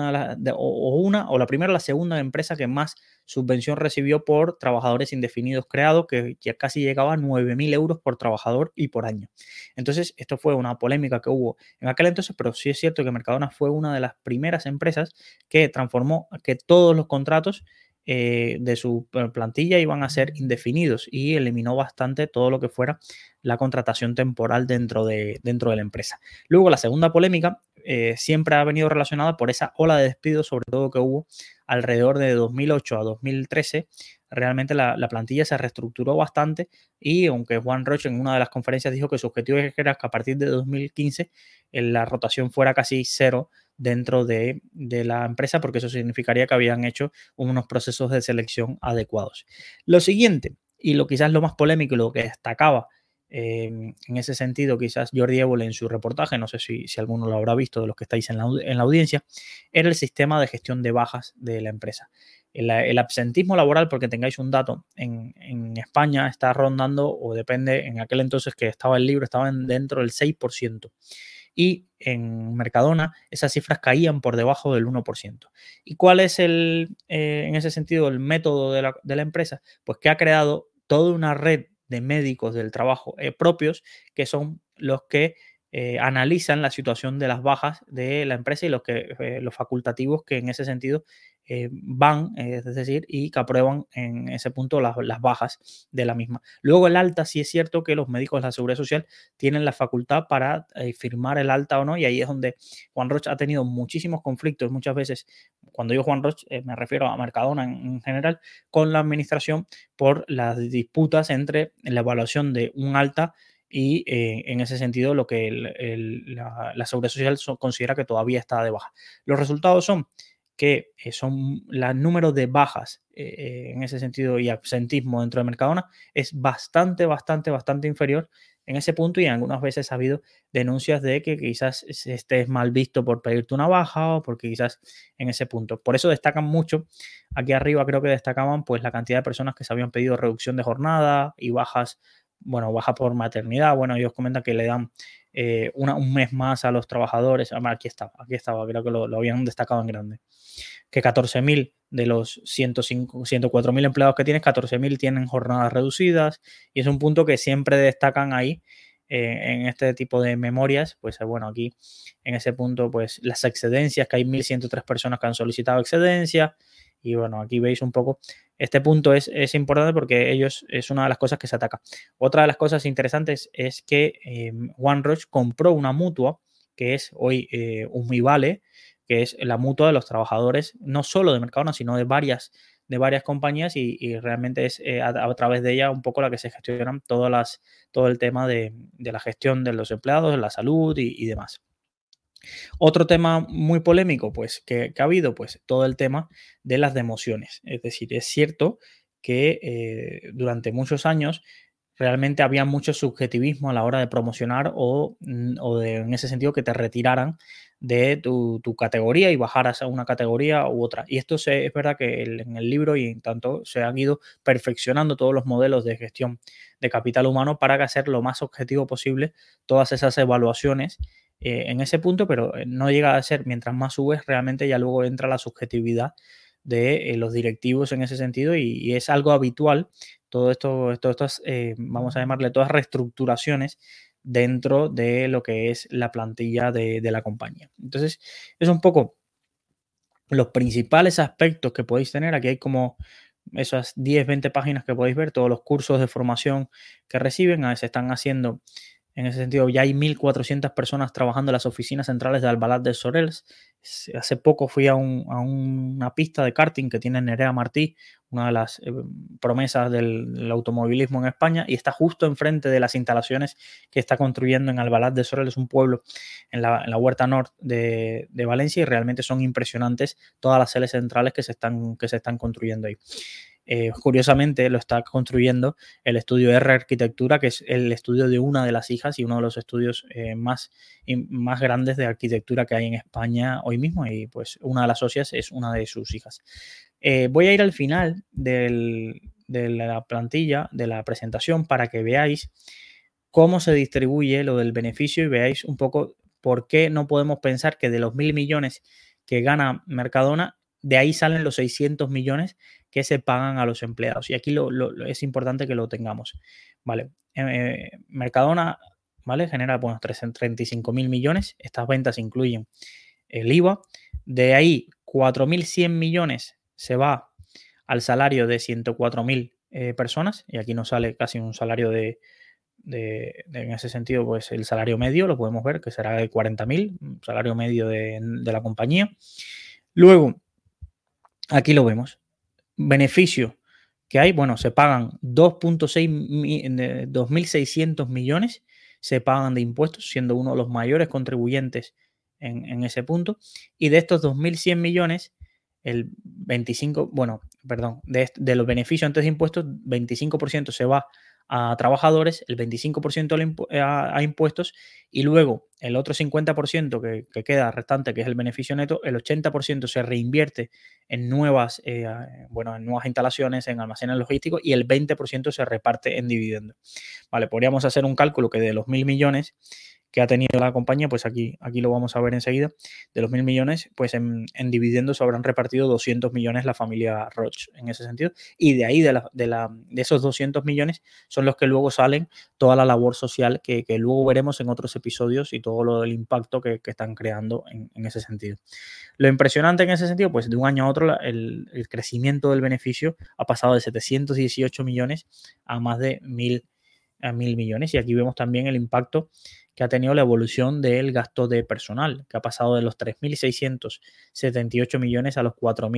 o la primera o la segunda empresa que más subvención recibió por trabajadores indefinidos creados, que ya casi llegaba a 9.000 euros por trabajador y por año. Entonces, esto fue una polémica que hubo en aquel entonces, pero sí es cierto que Mercadona fue una de las primeras empresas que transformó que todos los contratos de su plantilla iban a ser indefinidos y eliminó bastante todo lo que fuera la contratación temporal dentro de la empresa. Luego, la segunda polémica siempre ha venido relacionada por esa ola de despidos, sobre todo que hubo alrededor de 2008 a 2013. Realmente la plantilla se reestructuró bastante y aunque Juan Roche en una de las conferencias dijo que su objetivo era que a partir de 2015 la rotación fuera casi cero dentro de la empresa, porque eso significaría que habían hecho unos procesos de selección adecuados. Lo siguiente, y lo quizás lo más polémico y lo que destacaba en ese sentido, quizás Jordi Évole en su reportaje, no sé si alguno lo habrá visto de los que estáis en la audiencia, era el sistema de gestión de bajas de la empresa. El absentismo laboral, porque tengáis un dato, en España está rondando, o depende, en aquel entonces que estaba el libro, estaban dentro del 6%. Y en Mercadona esas cifras caían por debajo del 1%. ¿Y cuál es en ese sentido el método de la empresa? Pues que ha creado toda una red de médicos del trabajo propios, que son los que analizan la situación de las bajas de la empresa y los facultativos que en ese sentido van, es decir, y que aprueban en ese punto las bajas de la misma. Luego el alta, sí es cierto que los médicos de la Seguridad Social tienen la facultad para firmar el alta o no, y ahí es donde Juan Roche ha tenido muchísimos conflictos, muchas veces, cuando digo Juan Roche, me refiero a Mercadona en general, con la administración por las disputas entre la evaluación de un alta y en ese sentido lo que la Seguridad Social considera que todavía está de baja. Los resultados son que son los números de bajas en ese sentido y absentismo dentro de Mercadona es bastante inferior en ese punto, y algunas veces ha habido denuncias de que quizás estés mal visto por pedirte una baja o porque quizás en ese punto. Por eso destacan mucho, aquí arriba creo que destacaban pues la cantidad de personas que se habían pedido reducción de jornada y bajas, bueno, baja por maternidad. Bueno, ellos comentan que le dan un mes más a los trabajadores. Aquí estaba, creo que lo habían destacado en grande. Que 14.000 de los 104.000 empleados que tienes, 14.000 tienen jornadas reducidas, y es un punto que siempre destacan ahí en este tipo de memorias. Pues bueno, aquí en ese punto, pues las excedencias, que hay 1.103 personas que han solicitado excedencia, y bueno, aquí veis un poco, este punto es importante porque es una de las cosas que se ataca. Otra de las cosas interesantes es que Juan Roche compró una mutua, que es hoy Umivale, que es la mutua de los trabajadores, no solo de Mercadona, sino de varias compañías, y realmente es a través de ella un poco la que se gestionan todo el tema de la gestión de los empleados, de la salud y demás. Otro tema muy polémico, pues, que ha habido, pues, todo el tema de las demociones. Es decir, es cierto que durante muchos años realmente había mucho subjetivismo a la hora de promocionar en ese sentido, que te retiraran de tu categoría y bajaras a una categoría u otra. Y esto es verdad que en el libro, y en tanto se han ido perfeccionando todos los modelos de gestión de capital humano para hacer lo más objetivo posible todas esas evaluaciones en ese punto, pero no llega a ser, mientras más subes, realmente ya luego entra la subjetividad de los directivos en ese sentido, y es algo habitual todo estas, vamos a llamarle, todas reestructuraciones dentro de lo que es la plantilla de la compañía. Entonces, es un poco los principales aspectos que podéis tener. Aquí hay como esas 10, 20 páginas que podéis ver, todos los cursos de formación que reciben. A veces están haciendo, en ese sentido, ya hay 1.400 personas trabajando en las oficinas centrales de Albalat de Sorels. Hace poco fui a una pista de karting que tiene Nerea Martí, una de las promesas del automovilismo en España, y está justo enfrente de las instalaciones que está construyendo en Albalat de Sorels, un pueblo en la Huerta Norte de Valencia, y realmente son impresionantes todas las sedes centrales que se están construyendo ahí. Curiosamente lo está construyendo el estudio R Arquitectura, que es el estudio de una de las hijas y uno de los estudios más grandes de arquitectura que hay en España hoy mismo, y pues una de las socias es una de sus hijas. Voy a ir al final de la plantilla, de la presentación, para que veáis cómo se distribuye lo del beneficio y veáis un poco por qué no podemos pensar que de los 1.000 millones que gana Mercadona, de ahí salen los 600 millones que se pagan a los empleados. Y aquí es importante que lo tengamos. Vale. Mercadona, ¿vale?, genera 35.000 millones. Estas ventas incluyen el IVA. De ahí 4.100 millones se va al salario de 104.000 personas, y aquí nos sale casi un salario en ese sentido, pues el salario medio lo podemos ver que será de 40.000, salario medio de la compañía. Luego, aquí lo vemos. Beneficio que hay, bueno, se pagan 2.600 millones, se pagan de impuestos, siendo uno de los mayores contribuyentes en ese punto. Y de estos 2.100 millones, el 25, bueno, perdón, de los beneficios antes de impuestos, 25% se va a trabajadores, el 25% a impuestos, y luego el otro 50% que queda restante, que es el beneficio neto, el 80% se reinvierte en nuevas, en nuevas instalaciones, en almacenes logísticos, y el 20% se reparte en dividendos. Vale, podríamos hacer un cálculo que de los 1.000 millones que ha tenido la compañía, pues aquí lo vamos a ver enseguida, de los 1.000 millones, pues en dividendos habrán repartido 200 millones la familia Roche en ese sentido, y de ahí, de esos 200 millones, son los que luego salen toda la labor social que luego veremos en otros episodios y todo lo del impacto que están creando en ese sentido. Lo impresionante en ese sentido, pues de un año a otro el crecimiento del beneficio ha pasado de 718 millones a más de 1.000 millones, y aquí vemos también el impacto que ha tenido la evolución del gasto de personal, que ha pasado de los 3.678 millones a los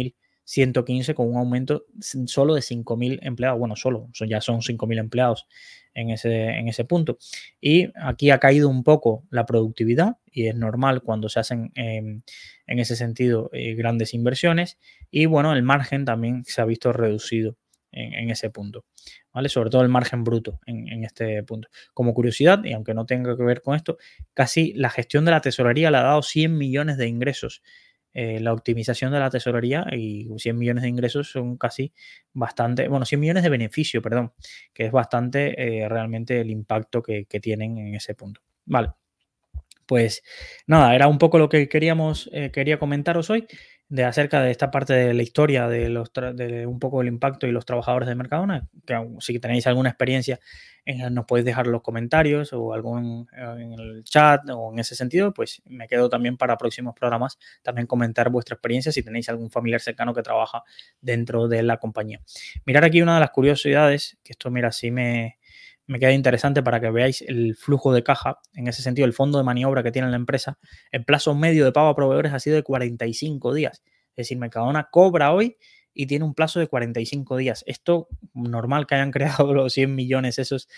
4.115, con un aumento solo de 5.000 empleados. Bueno, ya son 5.000 empleados en ese punto. Y aquí ha caído un poco la productividad, y es normal cuando se hacen en ese sentido grandes inversiones. Y bueno, el margen también se ha visto reducido en ese punto, ¿vale? Sobre todo el margen bruto en este punto. Como curiosidad, y aunque no tenga que ver con esto, casi la gestión de la tesorería le ha dado 100 millones de ingresos. La optimización de la tesorería, y 100 millones de ingresos son casi bastante, bueno, 100 millones de beneficio, perdón, que es bastante realmente el impacto que tienen en ese punto. Vale. Pues nada, era un poco lo que quería comentaros hoy acerca de esta parte de la historia de un poco el impacto y los trabajadores de Mercadona. Que si tenéis alguna experiencia, nos podéis dejar en los comentarios o en el chat o en ese sentido, pues me quedo también para próximos programas también comentar vuestra experiencia si tenéis algún familiar cercano que trabaja dentro de la compañía. Mirar aquí una de las curiosidades, que esto mira, sí me queda interesante para que veáis el flujo de caja, en ese sentido, el fondo de maniobra que tiene la empresa. El plazo medio de pago a proveedores ha sido de 45 días. Es decir, Mercadona cobra hoy y tiene un plazo de 45 días. Esto, normal que hayan creado los 100 millones esos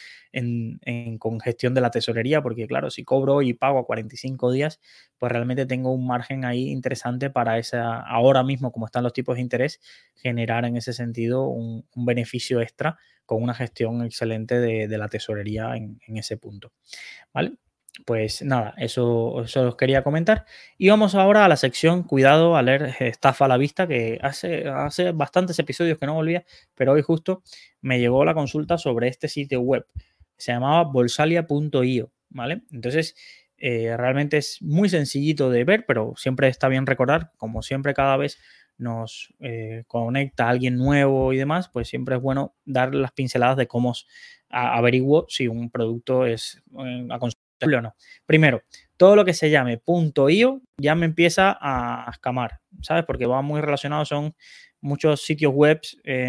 con gestión de la tesorería, porque claro, si cobro hoy y pago a 45 días, pues realmente tengo un margen ahí interesante para ahora mismo, como están los tipos de interés, generar en ese sentido un beneficio extra con una gestión excelente de la tesorería en ese punto, ¿vale? Pues nada, eso os quería comentar. Y vamos ahora a la sección Cuidado a leer estafa a la vista, que hace bastantes episodios que no volvía, pero hoy justo me llegó la consulta sobre este sitio web. Se llamaba bolsalia.io, ¿vale? Entonces, realmente es muy sencillito de ver, pero siempre está bien recordar, como siempre cada vez nos conecta a alguien nuevo y demás, pues siempre es bueno dar las pinceladas de cómo averiguo si un producto es aconsejable o no. Primero, todo lo que se llame .io ya me empieza a escamar, ¿sabes? Porque va muy relacionado, son muchos sitios web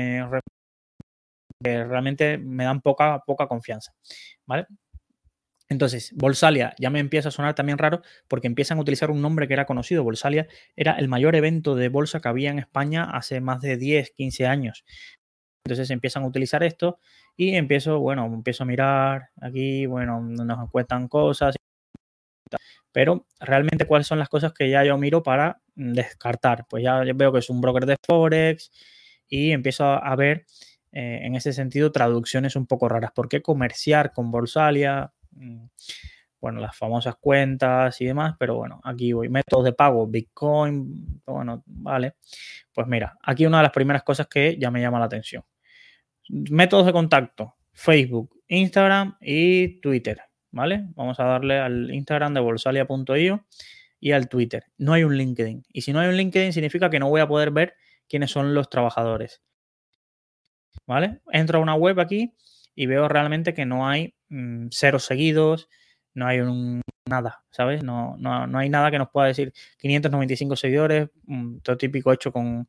que realmente me dan poca confianza, ¿vale? Entonces, Bolsalia ya me empieza a sonar también raro porque empiezan a utilizar un nombre que era conocido. Bolsalia era el mayor evento de bolsa que había en España hace más de 10, 15 años. Entonces empiezan a utilizar esto y empiezo a mirar aquí, nos cuentan cosas, pero realmente cuáles son las cosas que ya yo miro para descartar. Pues ya veo que es un broker de Forex y empiezo a ver en ese sentido traducciones un poco raras. ¿Por qué comerciar con Bolsalia? Bueno, las famosas cuentas y demás, pero bueno, aquí voy. Métodos de pago, Bitcoin, bueno, vale. Pues mira, aquí una de las primeras cosas que ya me llama la atención. Métodos de contacto, Facebook, Instagram y Twitter, ¿vale? Vamos a darle al Instagram de bolsalia.io y al Twitter. No hay un LinkedIn. Y si no hay un LinkedIn significa que no voy a poder ver quiénes son los trabajadores, ¿vale? Entro a una web aquí y veo realmente que no hay 0 seguidos, no hay nada, ¿sabes? No hay nada que nos pueda decir 595 seguidores, todo típico hecho con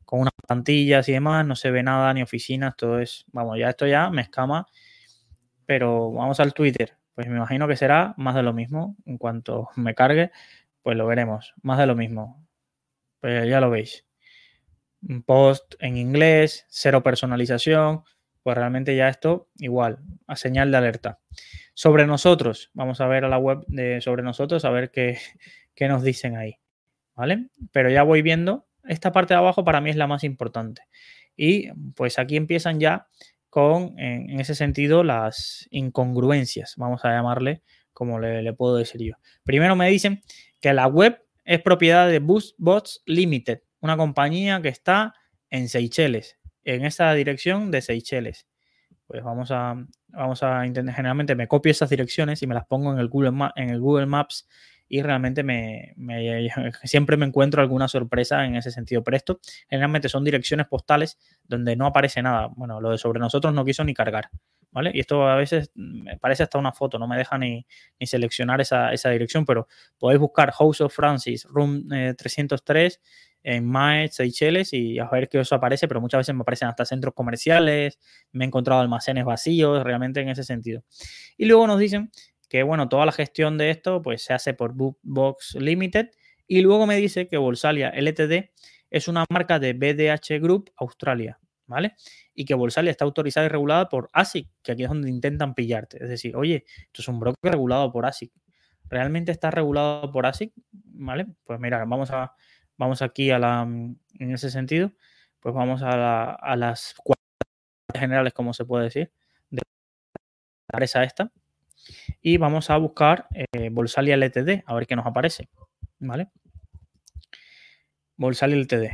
con unas plantillas y demás, no se ve nada ni oficinas, todo es, vamos, ya esto ya me escama, pero vamos al Twitter, pues me imagino que será más de lo mismo, en cuanto me cargue, pues lo veremos, más de lo mismo, pues ya lo veis. Un post en inglés, cero personalización, pues realmente ya esto igual, a señal de alerta. Sobre nosotros, vamos a ver a la web de sobre nosotros, a ver qué nos dicen ahí, ¿vale? Pero ya voy viendo, esta parte de abajo para mí es la más importante. Y pues aquí empiezan ya con, en ese sentido, las incongruencias, vamos a llamarle como le puedo decir yo. Primero me dicen que la web es propiedad de BoostBots Limited, una compañía que está en Seychelles, en esa dirección de Seychelles. Pues vamos a intentar, generalmente me copio esas direcciones y me las pongo en el Google Maps y realmente siempre me encuentro alguna sorpresa en ese sentido. Pero esto generalmente son direcciones postales donde no aparece nada. Bueno, lo de sobre nosotros no quiso ni cargar, ¿vale? Y esto a veces me parece hasta una foto, no me deja ni seleccionar esa dirección, pero podéis buscar House of Francis, Room 303 en Maet, Seychelles y a ver qué os aparece, pero muchas veces me aparecen hasta centros comerciales, me he encontrado almacenes vacíos, realmente en ese sentido. Y luego nos dicen que, bueno, toda la gestión de esto pues se hace por Bookbox Limited y luego me dice que Bolsalia Ltd es una marca de BDH Group Australia, ¿vale? Y que Bolsalia está autorizada y regulada por ASIC, que aquí es donde intentan pillarte. Es decir, oye, esto es un broker regulado por ASIC. ¿Realmente está regulado por ASIC? ¿Vale? Pues mira, vamos aquí en ese sentido, pues vamos a las generales, como se puede decir, de la empresa esta. Y vamos a buscar Bolsalia Ltd, a ver qué nos aparece. ¿Vale? Bolsalia Ltd.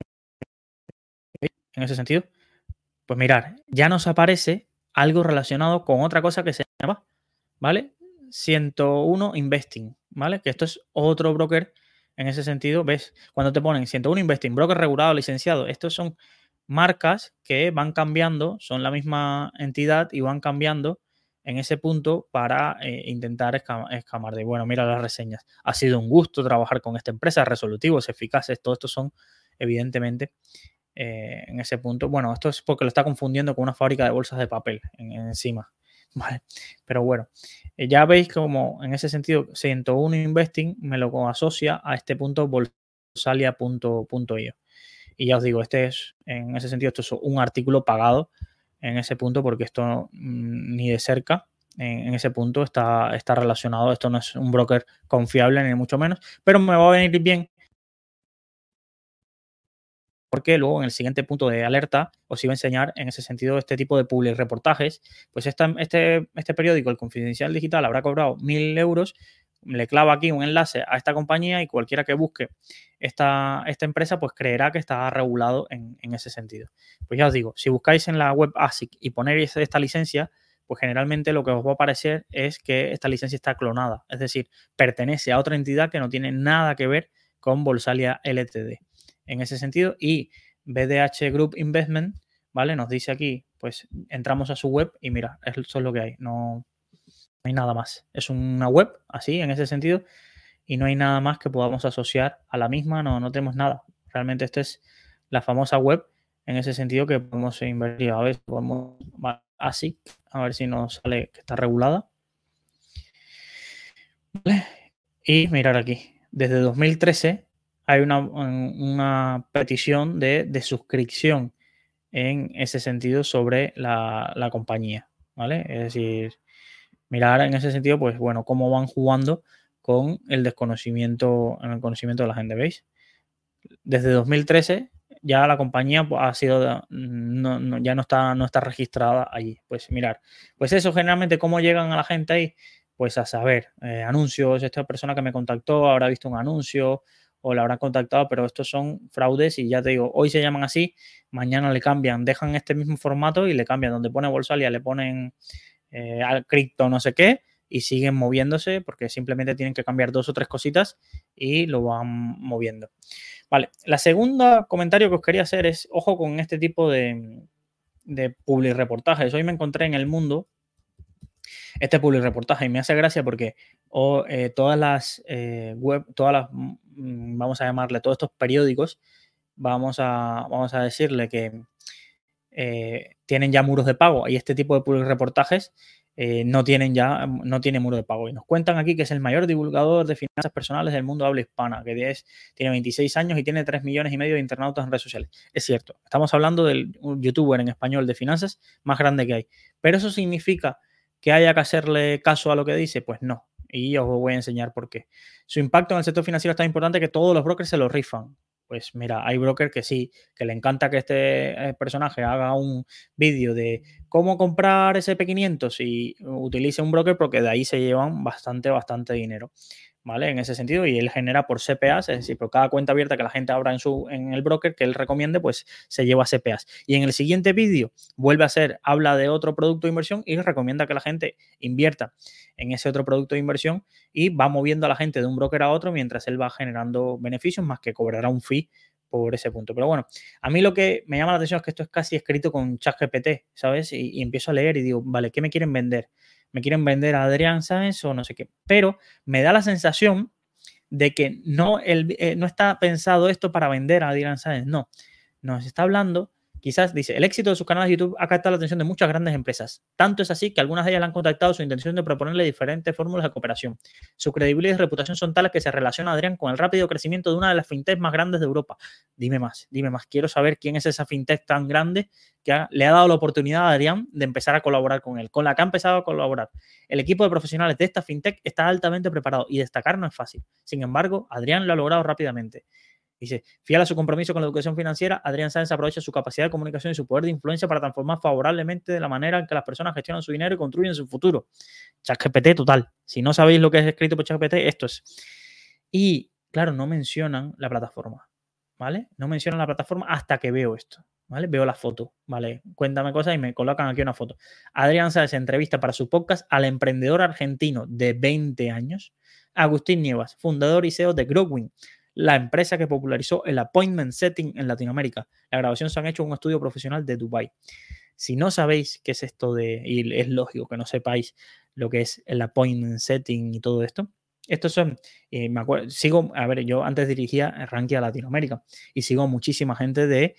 En ese sentido, pues mirar, ya nos aparece algo relacionado con otra cosa que se llama, ¿vale? 101 Investing, ¿vale? Que esto es otro broker en ese sentido. ¿Ves? Cuando te ponen 101 Investing, broker regulado, licenciado, estos son marcas que van cambiando, son la misma entidad y van cambiando en ese punto para intentar escamar de, bueno, mira las reseñas. Ha sido un gusto trabajar con esta empresa, resolutivos, eficaces, todo esto son evidentemente en ese punto. Bueno, esto es porque lo está confundiendo con una fábrica de bolsas de papel encima. Vale, pero bueno, ya veis como en ese sentido 101 Investing me lo asocia a este punto bolsalia.io. Y ya os digo, en ese sentido, esto es un artículo pagado en ese punto porque esto ni de cerca en ese punto está relacionado. Esto no es un broker confiable ni mucho menos, pero me va a venir bien porque luego en el siguiente punto de alerta os iba a enseñar en ese sentido este tipo de public reportajes. Pues este periódico, el Confidencial Digital, habrá cobrado 1.000 euros, le clava aquí un enlace a esta compañía y cualquiera que busque esta empresa pues creerá que está regulado en ese sentido. Pues ya os digo, si buscáis en la web ASIC y ponéis esta licencia, pues generalmente lo que os va a aparecer es que esta licencia está clonada, es decir, pertenece a otra entidad que no tiene nada que ver con Bolsalia Ltd. En ese sentido, y BDH Group Investment, ¿vale? Nos dice aquí, pues entramos a su web y mira, eso es lo que hay, no hay nada más. Es una web así, en ese sentido, y no hay nada más que podamos asociar a la misma, no tenemos nada. Realmente esta es la famosa web en ese sentido que podemos invertir. A ver, podemos así, a ver si nos sale que está regulada. ¿Vale? Y mirar aquí, desde 2013 hay una petición de suscripción en ese sentido sobre la compañía, ¿vale? Es decir, mirar en ese sentido, pues bueno, cómo van jugando con el desconocimiento, en el conocimiento de la gente, ¿veis? Desde 2013 ya la compañía pues, ha sido, ya no está registrada allí. Pues mirar, pues eso generalmente cómo llegan a la gente ahí, pues a saber, anuncios, esta persona que me contactó habrá visto un anuncio o la habrá contactado, pero estos son fraudes y ya te digo, hoy se llaman así, mañana le cambian, dejan este mismo formato y le cambian, donde pone Bolsalia le ponen al cripto no sé qué y siguen moviéndose porque simplemente tienen que cambiar dos o tres cositas y lo van moviendo. Vale, la segunda comentario que os quería hacer es, ojo con este tipo de public reportajes. Hoy me encontré en El Mundo este public reportaje y me hace gracia porque todas las vamos a llamarle, todos estos periódicos vamos a decirle que tienen ya muros de pago y este tipo de public reportajes no tienen muro de pago. Y nos cuentan aquí que es el mayor divulgador de finanzas personales del mundo de habla hispana, que tiene 26 años y tiene 3,5 millones de internautas en redes sociales. Es cierto, estamos hablando del youtuber en español de finanzas más grande que hay. Pero eso significa que haya que hacerle caso a lo que dice, pues no. Y os voy a enseñar por qué. Su impacto en el sector financiero es tan importante que todos los brokers se lo rifan. Pues mira, hay brokers que sí, que le encanta que este personaje haga un vídeo de cómo comprar SP500 y utilice un broker porque de ahí se llevan bastante dinero, ¿vale? En ese sentido, y él genera por CPAs, es decir, por cada cuenta abierta que la gente abra en el broker que él recomiende, pues se lleva CPAs. Y en el siguiente vídeo vuelve a habla de otro producto de inversión y recomienda que la gente invierta en ese otro producto de inversión y va moviendo a la gente de un broker a otro mientras él va generando beneficios, más que cobrará un fee por ese punto. Pero bueno, a mí lo que me llama la atención es que esto es casi escrito con ChatGPT, ¿sabes? Y empiezo a leer y digo, vale, ¿qué me quieren vender? ¿Me quieren vender a Adrián Sáenz o no sé qué? Pero me da la sensación de que no está pensado esto para vender a Adrián Sáenz, no. Nos está hablando, quizás dice, el éxito de sus canales de YouTube ha captado la atención de muchas grandes empresas. Tanto es así que algunas de ellas le han contactado su intención de proponerle diferentes fórmulas de cooperación. Su credibilidad y reputación son tales que se relaciona a Adrián con el rápido crecimiento de una de las fintechs más grandes de Europa. Dime más. Quiero saber quién es esa fintech tan grande que le ha dado la oportunidad a Adrián de empezar a colaborar con él, con la que ha empezado a colaborar. El equipo de profesionales de esta fintech está altamente preparado y destacar no es fácil. Sin embargo, Adrián lo ha logrado rápidamente. Dice, fiel a su compromiso con la educación financiera, Adrián Sáenz aprovecha su capacidad de comunicación y su poder de influencia para transformar favorablemente de la manera en que las personas gestionan su dinero y construyen su futuro. ChatGPT total. Si no sabéis lo que es escrito por ChatGPT, esto es. Y, claro, no mencionan la plataforma, ¿vale? No mencionan la plataforma hasta que veo esto, ¿vale? Veo la foto, ¿vale? Cuéntame cosas y me colocan aquí una foto. Adrián Sáenz entrevista para su podcast al emprendedor argentino de 20 años, Agustín Nievas, fundador y CEO de Growing, la empresa que popularizó el appointment setting en Latinoamérica. La grabación se han hecho en un estudio profesional de Dubái. Si no sabéis qué es esto y es lógico que no sepáis lo que es el appointment setting y todo esto, estos son, me acuerdo, yo antes dirigía Rankia Latinoamérica y sigo muchísima gente de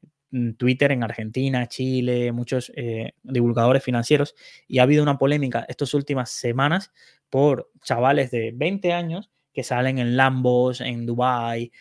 Twitter en Argentina, Chile, muchos divulgadores financieros y ha habido una polémica estas últimas semanas por chavales de 20 años que salen en Lambos, en Dubai,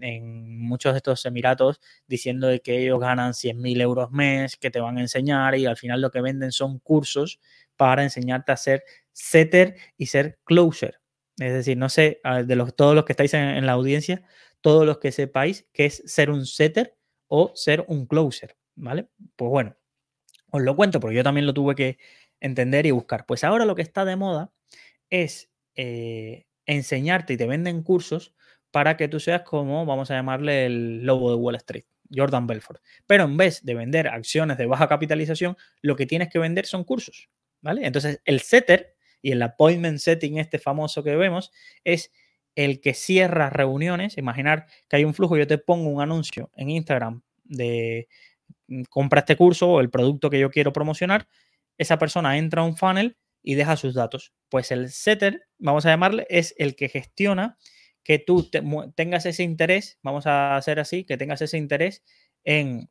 en muchos de estos emiratos diciendo de que ellos ganan 100.000 euros mes, que te van a enseñar y al final lo que venden son cursos para enseñarte a ser setter y ser closer. Es decir, no sé, todos los que estáis en la audiencia, todos los que sepáis qué es ser un setter o ser un closer, ¿vale? Pues bueno, os lo cuento porque yo también lo tuve que entender y buscar. Pues ahora lo que está de moda es enseñarte y te venden cursos para que tú seas como, vamos a llamarle el lobo de Wall Street, Jordan Belfort. Pero en vez de vender acciones de baja capitalización, lo que tienes que vender son cursos, ¿vale? Entonces, el setter y el appointment setting este famoso que vemos es el que cierra reuniones. Imaginar que hay un flujo, yo te pongo un anuncio en Instagram de compra este curso o el producto que yo quiero promocionar, esa persona entra a un funnel y deja sus datos. Pues el setter, vamos a llamarle, es el que gestiona que tú tengas ese interés, vamos a hacer así, que tengas ese interés en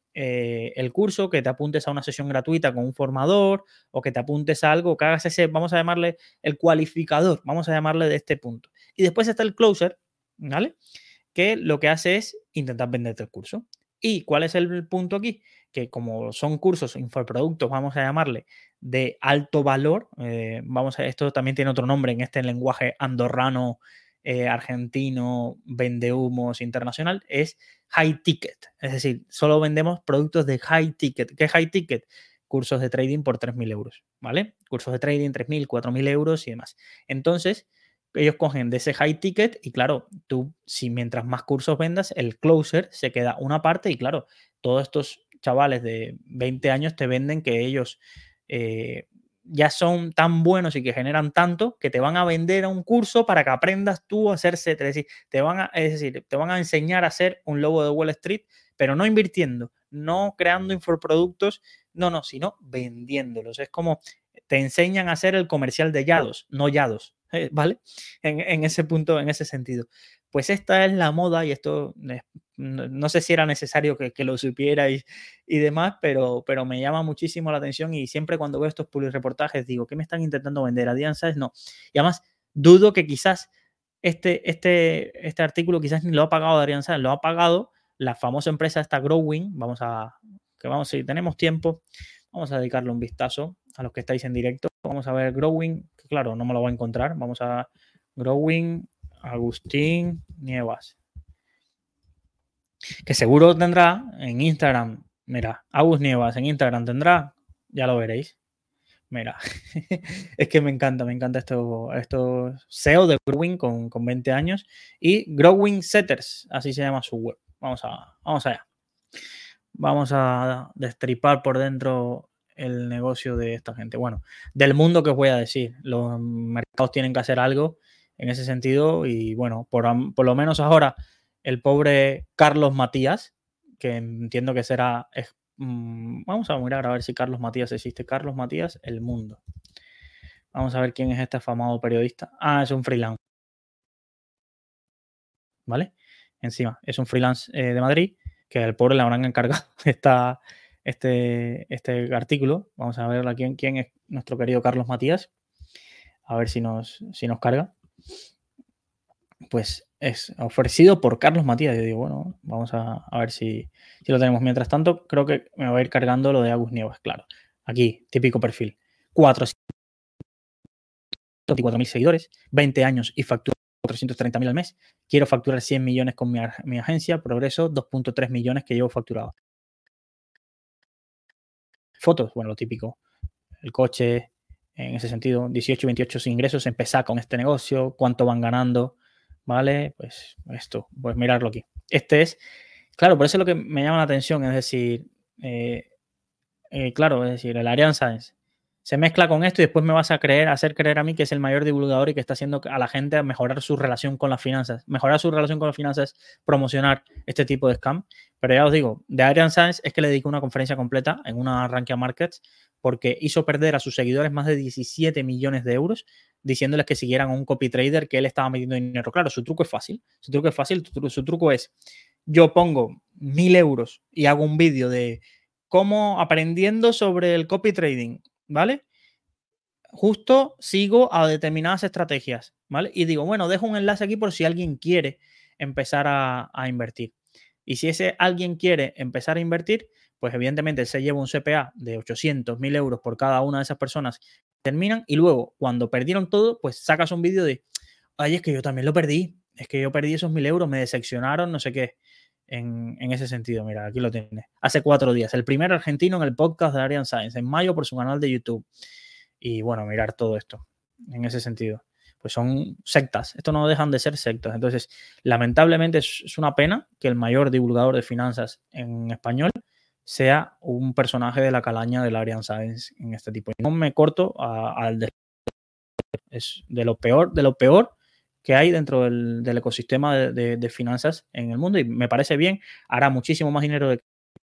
el curso, que te apuntes a una sesión gratuita con un formador o que te apuntes a algo, que hagas ese, vamos a llamarle el cualificador, vamos a llamarle de este punto. Y después está el closer, ¿vale? Que lo que hace es intentar venderte el curso. ¿Y cuál es el punto aquí? Que como son cursos, infoproductos, vamos a llamarle, de alto valor, esto también tiene otro nombre en este lenguaje andorrano, argentino, vendehumos internacional, es high ticket. Es decir, solo vendemos productos de high ticket. ¿Qué es high ticket? Cursos de trading por 3.000 euros, ¿vale? Cursos de trading 3.000, 4.000 euros y demás. Entonces, ellos cogen de ese high ticket y claro, tú, si mientras más cursos vendas, el closer se queda una parte y claro, todos estos chavales de 20 años te venden que ellos ya son tan buenos y que generan tanto que te van a vender a un curso para que aprendas tú a hacer setter. Es decir, te van a enseñar a ser un lobo de Wall Street, pero no invirtiendo, no creando infoproductos, no, sino vendiéndolos. Es como te enseñan a hacer el comercial de Yados, no Yados, ¿vale? En ese punto, en ese sentido. Pues esta es la moda y esto no sé si era necesario que lo supierais y demás, pero me llama muchísimo la atención y siempre cuando veo estos publireportajes digo, ¿qué me están intentando vender? ¿Adrián Sáenz? No. Y además dudo que quizás este artículo quizás ni lo ha pagado Adrián Sáenz, lo ha pagado la famosa empresa esta Growing. Si tenemos tiempo, vamos a dedicarle un vistazo a los que estáis en directo. Vamos a ver Growing, que claro, no me lo voy a encontrar. Vamos a Growing, Agustín Nievas, que seguro tendrá en Instagram. Mira, Agus Nievas en Instagram tendrá, ya lo veréis. Mira, es que me encanta esto SEO de Growing con 20 años y Growing Setters, así se llama su web. Vamos allá. Vamos a destripar por dentro el negocio de esta gente. Bueno, del mundo que os voy a decir, los mercados tienen que hacer algo en ese sentido y bueno, por lo menos ahora el pobre Carlos Matías, que entiendo que será... vamos a mirar a ver si Carlos Matías existe. Carlos Matías, El Mundo. Vamos a ver quién es este afamado periodista. Ah, es un freelance. ¿Vale? Encima, es un freelance de Madrid que al pobre le habrán encargado este artículo. Vamos a ver quién es nuestro querido Carlos Matías. A ver si nos carga. Pues es ofrecido por Carlos Matías. Yo digo, bueno, vamos a ver si lo tenemos. Mientras tanto, creo que me va a ir cargando lo de Agus Nieves, claro. Aquí, típico perfil. 424.000 seguidores, 20 años y factura 430.000 al mes. Quiero facturar 100 millones con mi agencia. Progreso, 2.3 millones que llevo facturado. Fotos, bueno, lo típico. El coche, en ese sentido, 18 y 28 ingresos, empezar con este negocio, cuánto van ganando, ¿vale? Pues esto, pues mirarlo aquí. Claro, por eso es lo que me llama la atención, es decir, claro, es decir, el Adrián Sáenz se mezcla con esto y después me vas a hacer creer a mí que es el mayor divulgador y que está haciendo a la gente mejorar su relación con las finanzas. Mejorar su relación con las finanzas es promocionar este tipo de scam. Pero ya os digo, de Adrián Sáenz es que le dedico una conferencia completa en una Rankia Markets porque hizo perder a sus seguidores más de 17 millones de euros diciéndoles que siguieran a un copy trader que él estaba metiendo dinero. Claro, su truco es fácil. Su truco es, yo pongo 1.000 euros y hago un vídeo de cómo aprendiendo sobre el copy trading, ¿vale? Justo sigo a determinadas estrategias, ¿vale? Y digo, bueno, dejo un enlace aquí por si alguien quiere empezar a invertir. Y si ese alguien quiere empezar a invertir, pues evidentemente se lleva un CPA de 800.000 euros por cada una de esas personas que terminan y luego cuando perdieron todo, pues sacas un vídeo de, ay, es que yo también lo perdí, es que yo perdí esos 1.000 euros, me decepcionaron, no sé qué. En ese sentido, mira, aquí lo tienes. Hace 4 días, el primer argentino en el podcast de Adrián Sáenz, en mayo por su canal de YouTube. Y bueno, mirar todo esto en ese sentido. Pues son sectas, esto no dejan de ser sectas. Entonces, lamentablemente es una pena que el mayor divulgador de finanzas en español sea un personaje de la calaña del Adrián Sáenz en este tipo. No me corto al es de lo peor que hay dentro del ecosistema de finanzas en el mundo y me parece bien, hará muchísimo más dinero de que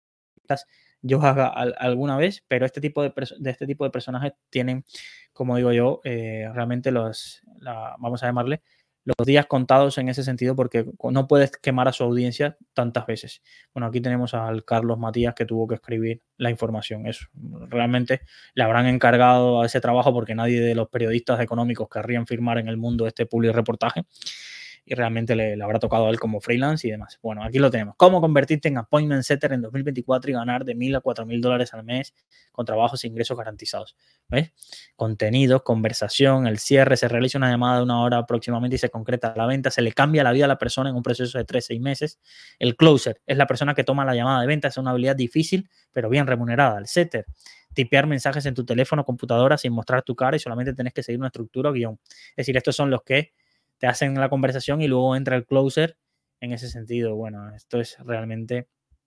yo haga alguna vez, pero este tipo de personajes tienen, como digo yo, realmente vamos a llamarle, los días contados en ese sentido porque no puedes quemar a su audiencia tantas veces. Bueno, aquí tenemos al Carlos Matías que tuvo que escribir la información. Eso realmente le habrán encargado a ese trabajo porque nadie de los periodistas económicos querrían firmar en el mundo este publireportaje y realmente le habrá tocado a él como freelance y demás. Bueno, aquí lo tenemos. ¿Cómo convertirte en appointment setter en 2024 y ganar de $1.000 a $4.000 al mes con trabajos e ingresos garantizados? ¿Ves? Contenidos, conversación, el cierre, se realiza una llamada de 1 hora aproximadamente y se concreta la venta, se le cambia la vida a la persona en un proceso de 3-6 meses. El closer es la persona que toma la llamada de venta, es una habilidad difícil pero bien remunerada. El setter, tipear mensajes en tu teléfono o computadora sin mostrar tu cara y solamente tenés que seguir una estructura o guión. Es decir, estos son los que te hacen la conversación y luego entra el closer en ese sentido. Bueno, esto es realmente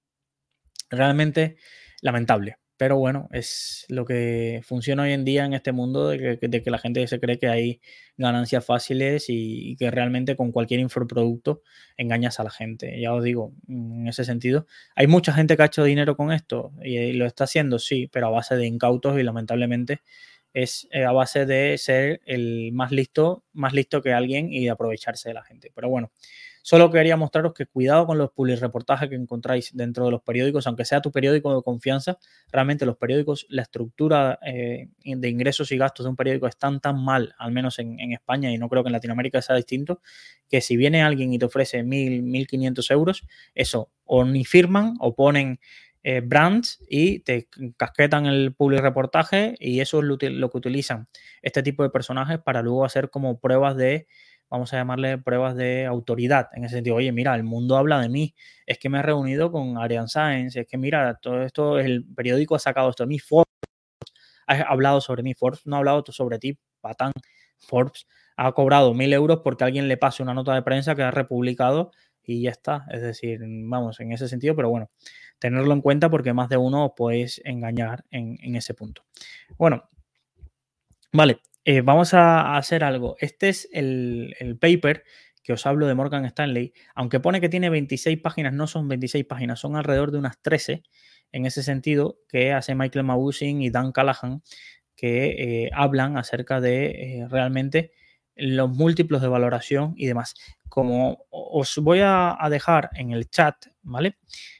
lamentable. Pero bueno, es lo que funciona hoy en día en este mundo de que la gente se cree que hay ganancias fáciles y que realmente con cualquier infoproducto engañas a la gente. Ya os digo, en ese sentido, hay mucha gente que ha hecho dinero con esto y lo está haciendo, sí, pero a base de incautos y lamentablemente es a base de ser el más listo que alguien y de aprovecharse de la gente. Pero bueno, Solo quería mostraros que cuidado con los publireportajes que encontráis dentro de los periódicos, aunque sea tu periódico de confianza. Realmente los periódicos, la estructura de ingresos y gastos de un periódico están tan mal, al menos en España, y no creo que en Latinoamérica sea distinto, que si viene alguien y te ofrece 1.500 euros, eso o ni firman o ponen brands y te casquetan el public reportaje, y eso es lo que utilizan este tipo de personajes para luego hacer como pruebas de, vamos a llamarle pruebas de autoridad, en ese sentido. Oye, mira, el mundo habla de mí, es que me he reunido con Arian Sáenz, es que mira, todo esto, el periódico ha sacado esto de mí, Forbes ha hablado sobre mí, Forbes no ha hablado sobre ti, patán. Forbes ha cobrado 1.000 euros porque alguien le pase una nota de prensa que ha republicado y ya está. Es decir, vamos, en ese sentido, pero bueno, tenerlo en cuenta porque más de uno os podéis engañar en ese punto. Bueno, vale, vamos a hacer algo. Este es el paper que os hablo de Morgan Stanley. Aunque pone que tiene 26 páginas, no son 26 páginas, son alrededor de unas 13 en ese sentido, que hace Michael Mauboussin y Dan Callahan, que hablan acerca de realmente los múltiplos de valoración y demás. Como os voy a dejar en el chat, ¿vale?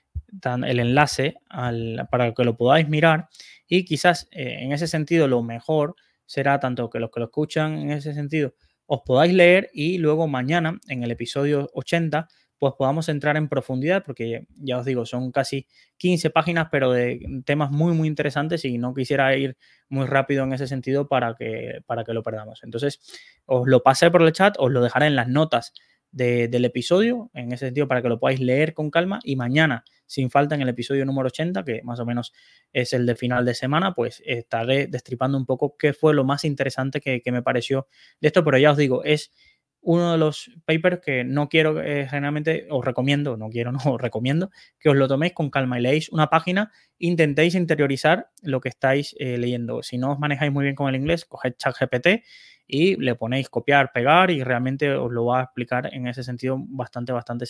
El enlace para que lo podáis mirar, y quizás en ese sentido lo mejor será tanto que los que lo escuchan en ese sentido os podáis leer, y luego mañana en el episodio 80 pues podamos entrar en profundidad, porque ya os digo, son casi 15 páginas, pero de temas muy, muy interesantes, y no quisiera ir muy rápido en ese sentido para que lo perdamos. Entonces, os lo pasé por el chat, os lo dejaré en las notas del episodio, en ese sentido, para que lo podáis leer con calma, y mañana, sin falta, en el episodio número 80, que más o menos es el de final de semana, pues estaré destripando un poco qué fue lo más interesante que me pareció de esto. Pero ya os digo, es uno de los papers que no quiero, generalmente os recomiendo, no quiero, no, os recomiendo que os lo toméis con calma y leéis una página, intentéis interiorizar lo que estáis leyendo. Si no os manejáis muy bien con el inglés, coged ChatGPT y le ponéis copiar, pegar, y realmente os lo va a explicar en ese sentido bastante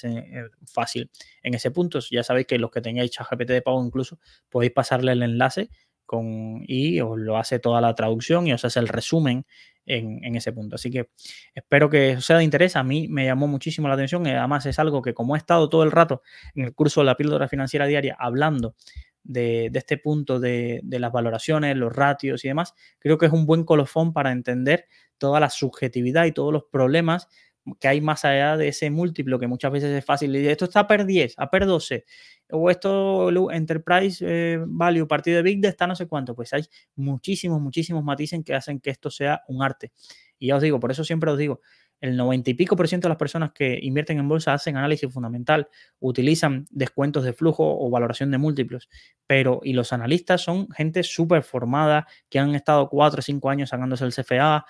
fácil. En ese punto, ya sabéis que los que tengáis ChatGPT de pago incluso podéis pasarle el enlace y os lo hace toda la traducción y os hace el resumen en ese punto. Así que espero que os sea de interés. A mí me llamó muchísimo la atención, y además es algo que, como he estado todo el rato en el curso de la píldora financiera diaria hablando de este punto de las valoraciones, los ratios y demás, creo que es un buen colofón para entender toda la subjetividad y todos los problemas que hay más allá de ese múltiplo, que muchas veces es fácil. Esto está a PER 10, a PER 12, o esto Enterprise Value partido de Big de está no sé cuánto. Pues hay muchísimos matices que hacen que esto sea un arte. Y ya os digo, por eso siempre os digo, el 90 y pico % de las personas que invierten en bolsa hacen análisis fundamental, utilizan descuentos de flujo o valoración de múltiplos, y los analistas son gente súper formada, que han estado 4 o 5 años sacándose el CFA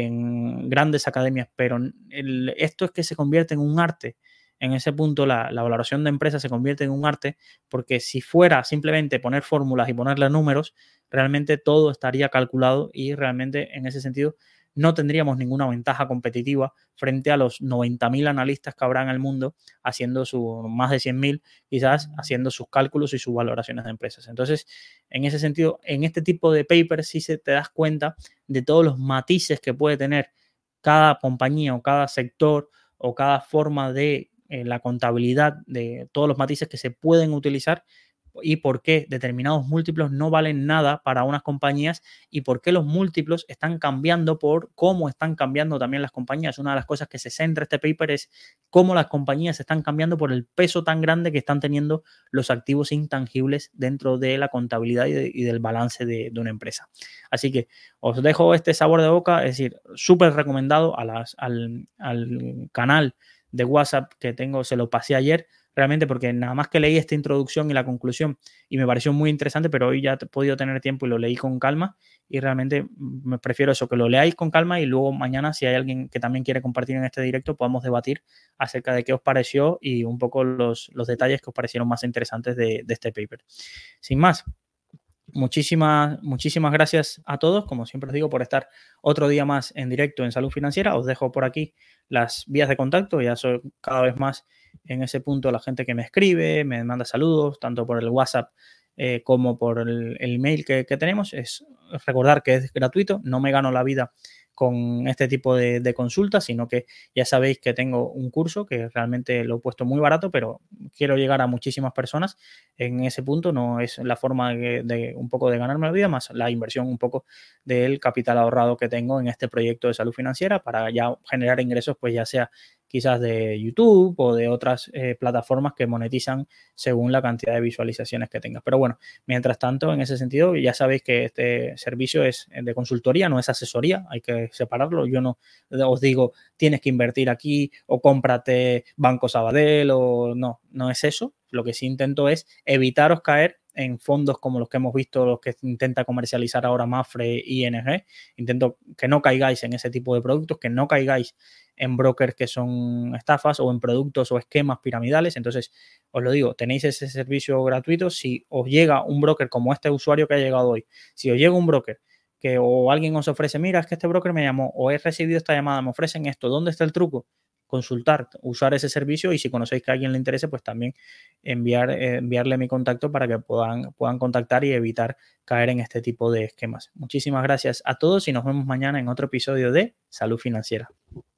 en grandes academias, pero esto es que se convierte en un arte. En ese punto la valoración de empresas se convierte en un arte, porque si fuera simplemente poner fórmulas y ponerle números, realmente todo estaría calculado, y realmente en ese sentido no tendríamos ninguna ventaja competitiva frente a los 90.000 analistas que habrá en el mundo haciendo más de 100.000 quizás, haciendo sus cálculos y sus valoraciones de empresas. Entonces, en ese sentido, en este tipo de papers sí te das cuenta de todos los matices que puede tener cada compañía o cada sector o cada forma de la contabilidad, de todos los matices que se pueden utilizar, y por qué determinados múltiplos no valen nada para unas compañías, y por qué los múltiplos están cambiando por cómo están cambiando también las compañías. Una de las cosas que se centra este paper es cómo las compañías están cambiando por el peso tan grande que están teniendo los activos intangibles dentro de la contabilidad y del balance de una empresa. Así que os dejo este sabor de boca, es decir, súper recomendado al canal de WhatsApp que tengo, se lo pasé ayer, realmente porque nada más que leí esta introducción y la conclusión y me pareció muy interesante, pero hoy ya he podido tener tiempo y lo leí con calma, y realmente me prefiero eso, que lo leáis con calma, y luego mañana, si hay alguien que también quiere compartir en este directo, podamos debatir acerca de qué os pareció y un poco los detalles que os parecieron más interesantes de este paper. Sin más, muchísimas gracias a todos, como siempre os digo, por estar otro día más en directo en Salud Financiera. Os dejo por aquí las vías de contacto, ya soy cada vez más en ese punto la gente que me escribe, me manda saludos, tanto por el WhatsApp como por el email que tenemos. Es recordar que es gratuito, no me gano la vida con este tipo de consultas, sino que ya sabéis que tengo un curso que realmente lo he puesto muy barato, pero quiero llegar a muchísimas personas en ese punto. No es la forma de un poco de ganarme la vida, más la inversión un poco del capital ahorrado que tengo en este proyecto de salud financiera para ya generar ingresos, pues ya sea quizás de YouTube o de otras plataformas que monetizan según la cantidad de visualizaciones que tengas. Pero bueno, mientras tanto, en ese sentido, ya sabéis que este servicio es de consultoría, no es asesoría, hay que separarlo. Yo no os digo, tienes que invertir aquí o cómprate Banco Sabadell o no, no es eso. Lo que sí intento es evitaros caer en fondos como los que hemos visto, los que intenta comercializar ahora Mafre y ING. Intento que no caigáis en ese tipo de productos, que no caigáis en brokers que son estafas o en productos o esquemas piramidales. Entonces, os lo digo, tenéis ese servicio gratuito. Si os llega un broker como este usuario que ha llegado hoy, si os llega un broker que o alguien os ofrece, mira, es que este broker me llamó o he recibido esta llamada, me ofrecen esto, ¿dónde está el truco? Consultar, usar ese servicio y si conocéis que a alguien le interese, pues también enviarle mi contacto para que puedan contactar y evitar caer en este tipo de esquemas. Muchísimas gracias a todos y nos vemos mañana en otro episodio de Salud Financiera.